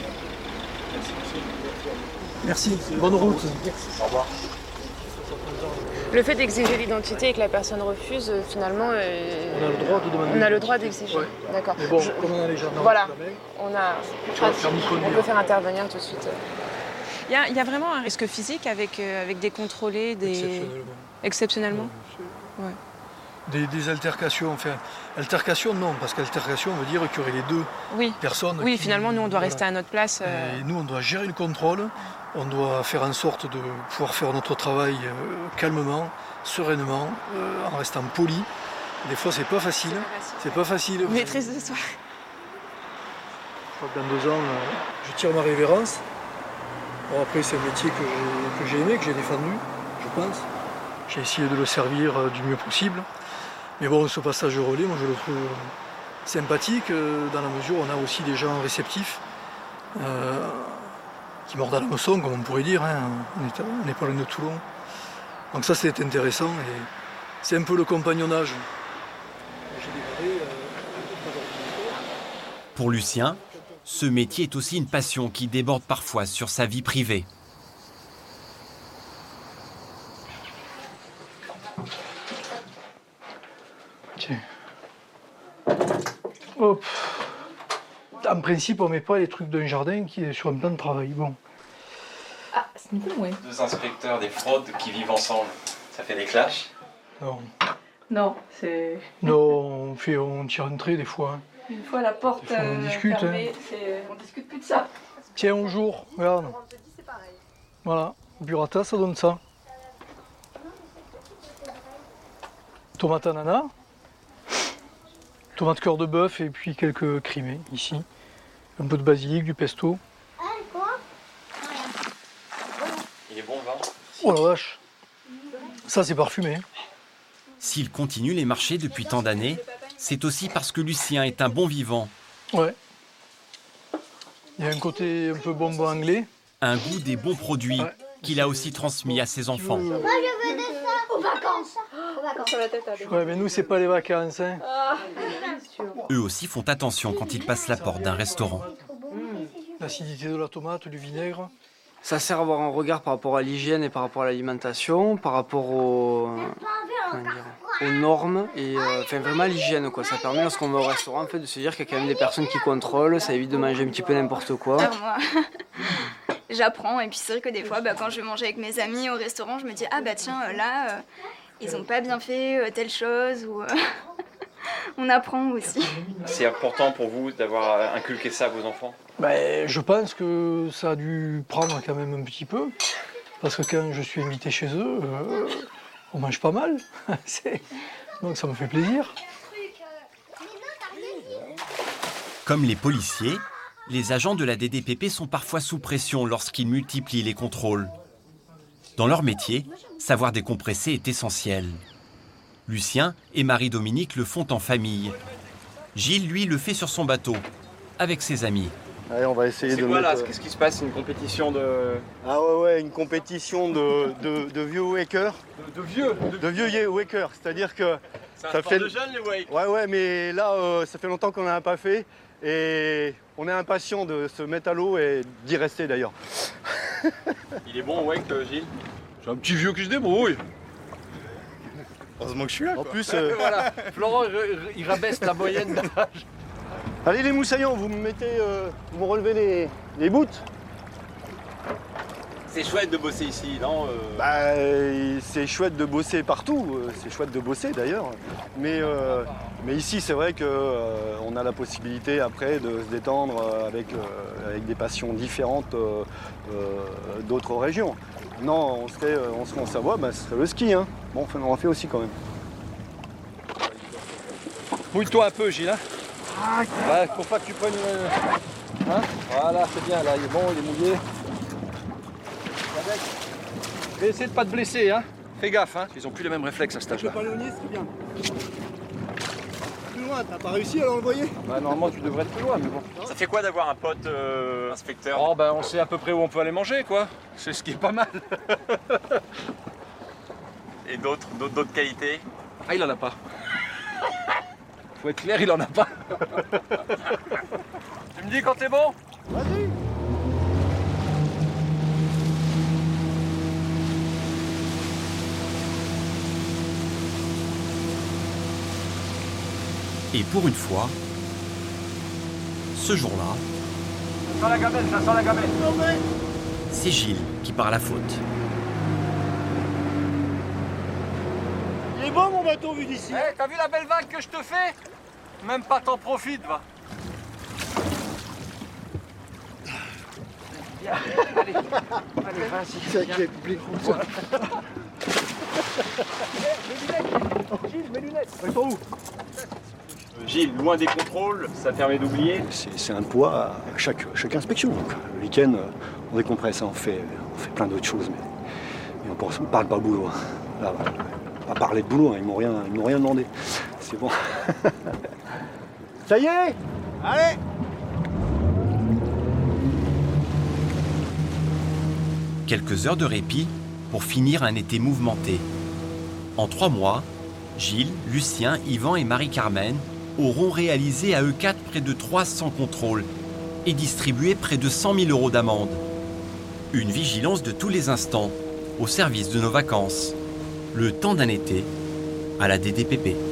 Merci. Bonne route. Au revoir.
Le fait d'exiger l'identité et que la personne refuse, finalement,
on a le droit de demander.
On a le droit d'exiger.
Ouais.
D'accord.
Mais bon, comme on a les gendarmes,
voilà, on peut faire intervenir tout de suite. Il y a vraiment un risque physique avec des contrôlés, exceptionnellement. Ouais.
Des altercations, enfin, altercation non, parce qu'altercation veut dire qu'il y aurait les deux personnes.
Oui, finalement, nous on doit rester à notre place.
Et nous on doit gérer le contrôle, on doit faire en sorte de pouvoir faire notre travail calmement, sereinement, en restant poli. Des fois c'est pas facile. C'est pas facile.
Maîtrise de soi.
Je crois que dans 2 ans, je tire ma révérence. Bon, après c'est un métier que j'ai aimé, que j'ai défendu, je pense. J'ai essayé de le servir du mieux possible. Mais bon, ce passage relais, moi je le trouve sympathique dans la mesure où on a aussi des gens réceptifs qui mordent à la moisson, comme on pourrait dire. Hein. On n'est pas loin de Toulon. Donc ça c'est intéressant et c'est un peu le compagnonnage.
Pour Lucien, ce métier est aussi une passion qui déborde parfois sur sa vie privée.
Tiens. Hop. En principe, on ne met pas les trucs d'un jardin qui est sur un plan de travail. Bon.
Ah, c'est une peu loin.
2 inspecteurs des fraudes qui vivent ensemble, ça fait des clashs?
Non.
Non, c'est...
Non, on tire un trait des fois. Hein.
Une fois la porte
on discute,
fermée,
hein.
On discute plus de ça.
Tiens, au jour, regarde. Voilà, burrata, ça donne ça. Tomate ananas. Tomate cœur de bœuf et puis quelques crimées ici. Un peu de basilic, du pesto.
Il est bon le vin?
Oh la vache. Ça c'est parfumé.
S'il continue les marchés depuis tant d'années, c'est aussi parce que Lucien est un bon vivant.
Ouais. Il y a un côté un peu bonbon anglais.
Un goût des bons produits qu'il a aussi transmis à ses enfants.
Moi je veux des ça aux vacances.
Ouais, mais nous c'est pas les vacances. Hein.
Eux aussi font attention quand ils passent la porte d'un restaurant.
L'acidité de la tomate, du vinaigre.
Ça sert à avoir un regard par rapport à l'hygiène et par rapport à l'alimentation, par rapport aux normes et enfin vraiment l'hygiène quoi. Ça permet lorsqu'on va au restaurant en fait de se dire qu'il y a quand même des personnes qui contrôlent, ça évite de manger un petit peu n'importe quoi.
j'apprends. Et puis c'est vrai que des fois, quand je vais manger avec mes amis au restaurant, je me dis, ah bah tiens, là, ils n'ont pas bien fait telle chose, ou on apprend aussi.
C'est important pour vous d'avoir inculqué ça à vos enfants?
Je pense que ça a dû prendre quand même un petit peu, parce que quand je suis invité chez eux, on mange pas mal, donc ça me fait plaisir.
Comme les policiers, les agents de la DDPP sont parfois sous pression lorsqu'ils multiplient les contrôles. Dans leur métier, savoir décompresser est essentiel. Lucien et Marie-Dominique le font en famille. Gilles, lui, le fait sur son bateau, avec ses amis.
Allez, on va essayer de mettre...
Qu'est-ce qui se passe? C'est une compétition de...
Ah ouais, une compétition de vieux wakers.
De vieux?
De vieux wakers, c'est-à-dire que...
C'est un sport de jeunes, les wakes.
Ouais, mais là, ça fait longtemps qu'on n'en a pas fait. Et on est impatient de se mettre à l'eau et d'y rester d'ailleurs.
Il est bon au wake, Gilles?
C'est un petit vieux qui se débrouille. Heureusement que je suis là.
En plus,
Voilà, Florent, il rabaisse la moyenne d'âge.
Allez les moussaillons, vous me mettez, vous me relevez les boots.
C'est chouette de bosser ici, non?
C'est chouette de bosser partout, c'est chouette de bosser d'ailleurs. Mais ici, c'est vrai qu'on a la possibilité après de se détendre avec des passions différentes d'autres régions. Non, on serait en Savoie, ce serait le ski. Hein. Bon, on en fait aussi quand même.
Mouille-toi un peu, Gilles. Hein, pour pas que tu prennes... Hein, voilà, c'est bien, là, il est bon, il est mouillé. Et essaie de pas te blesser, hein. Fais gaffe, hein. Ils ont plus les mêmes réflexes à cet âge-là.
Le palonnier, c'est bien. Plus loin, t'as pas réussi à l'envoyer?
Normalement, tu devrais être plus loin, mais bon.
Ça fait quoi d'avoir un pote inspecteur?
On sait à peu près où on peut aller manger, quoi. C'est ce qui est pas mal.
Et d'autres qualités?
Ah, il en a pas. Faut être clair, il en a pas. Tu me dis quand t'es bon?
Vas-y.
Et pour une fois, ce jour-là,
Ça sent la gamelle, ça sent la gamelle.
c'est Gilles qui part à la faute.
Il est bon mon bateau vu d'ici.
T'as vu la belle vague que je te fais? Même pas t'en profites, va. Allez, vas-y.
C'est avec les publics.
Gilles, mes lunettes. Elles sont où?
Gilles, loin des contrôles, ça permet d'oublier.
C'est un poids à chaque inspection. Donc, le week-end, on décompresse, on fait plein d'autres choses, mais on ne parle pas boulot. Là, on va pas parler de boulot, hein, ils m'ont rien demandé. C'est bon. Ça y est, allez.
Quelques heures de répit pour finir un été mouvementé. En 3 mois, Gilles, Lucien, Yvan et Marie-Carmen auront réalisé à eux 4 près de 300 contrôles et distribué près de 100 000 € d'amende. Une vigilance de tous les instants, au service de nos vacances. Le temps d'un été à la DDPP.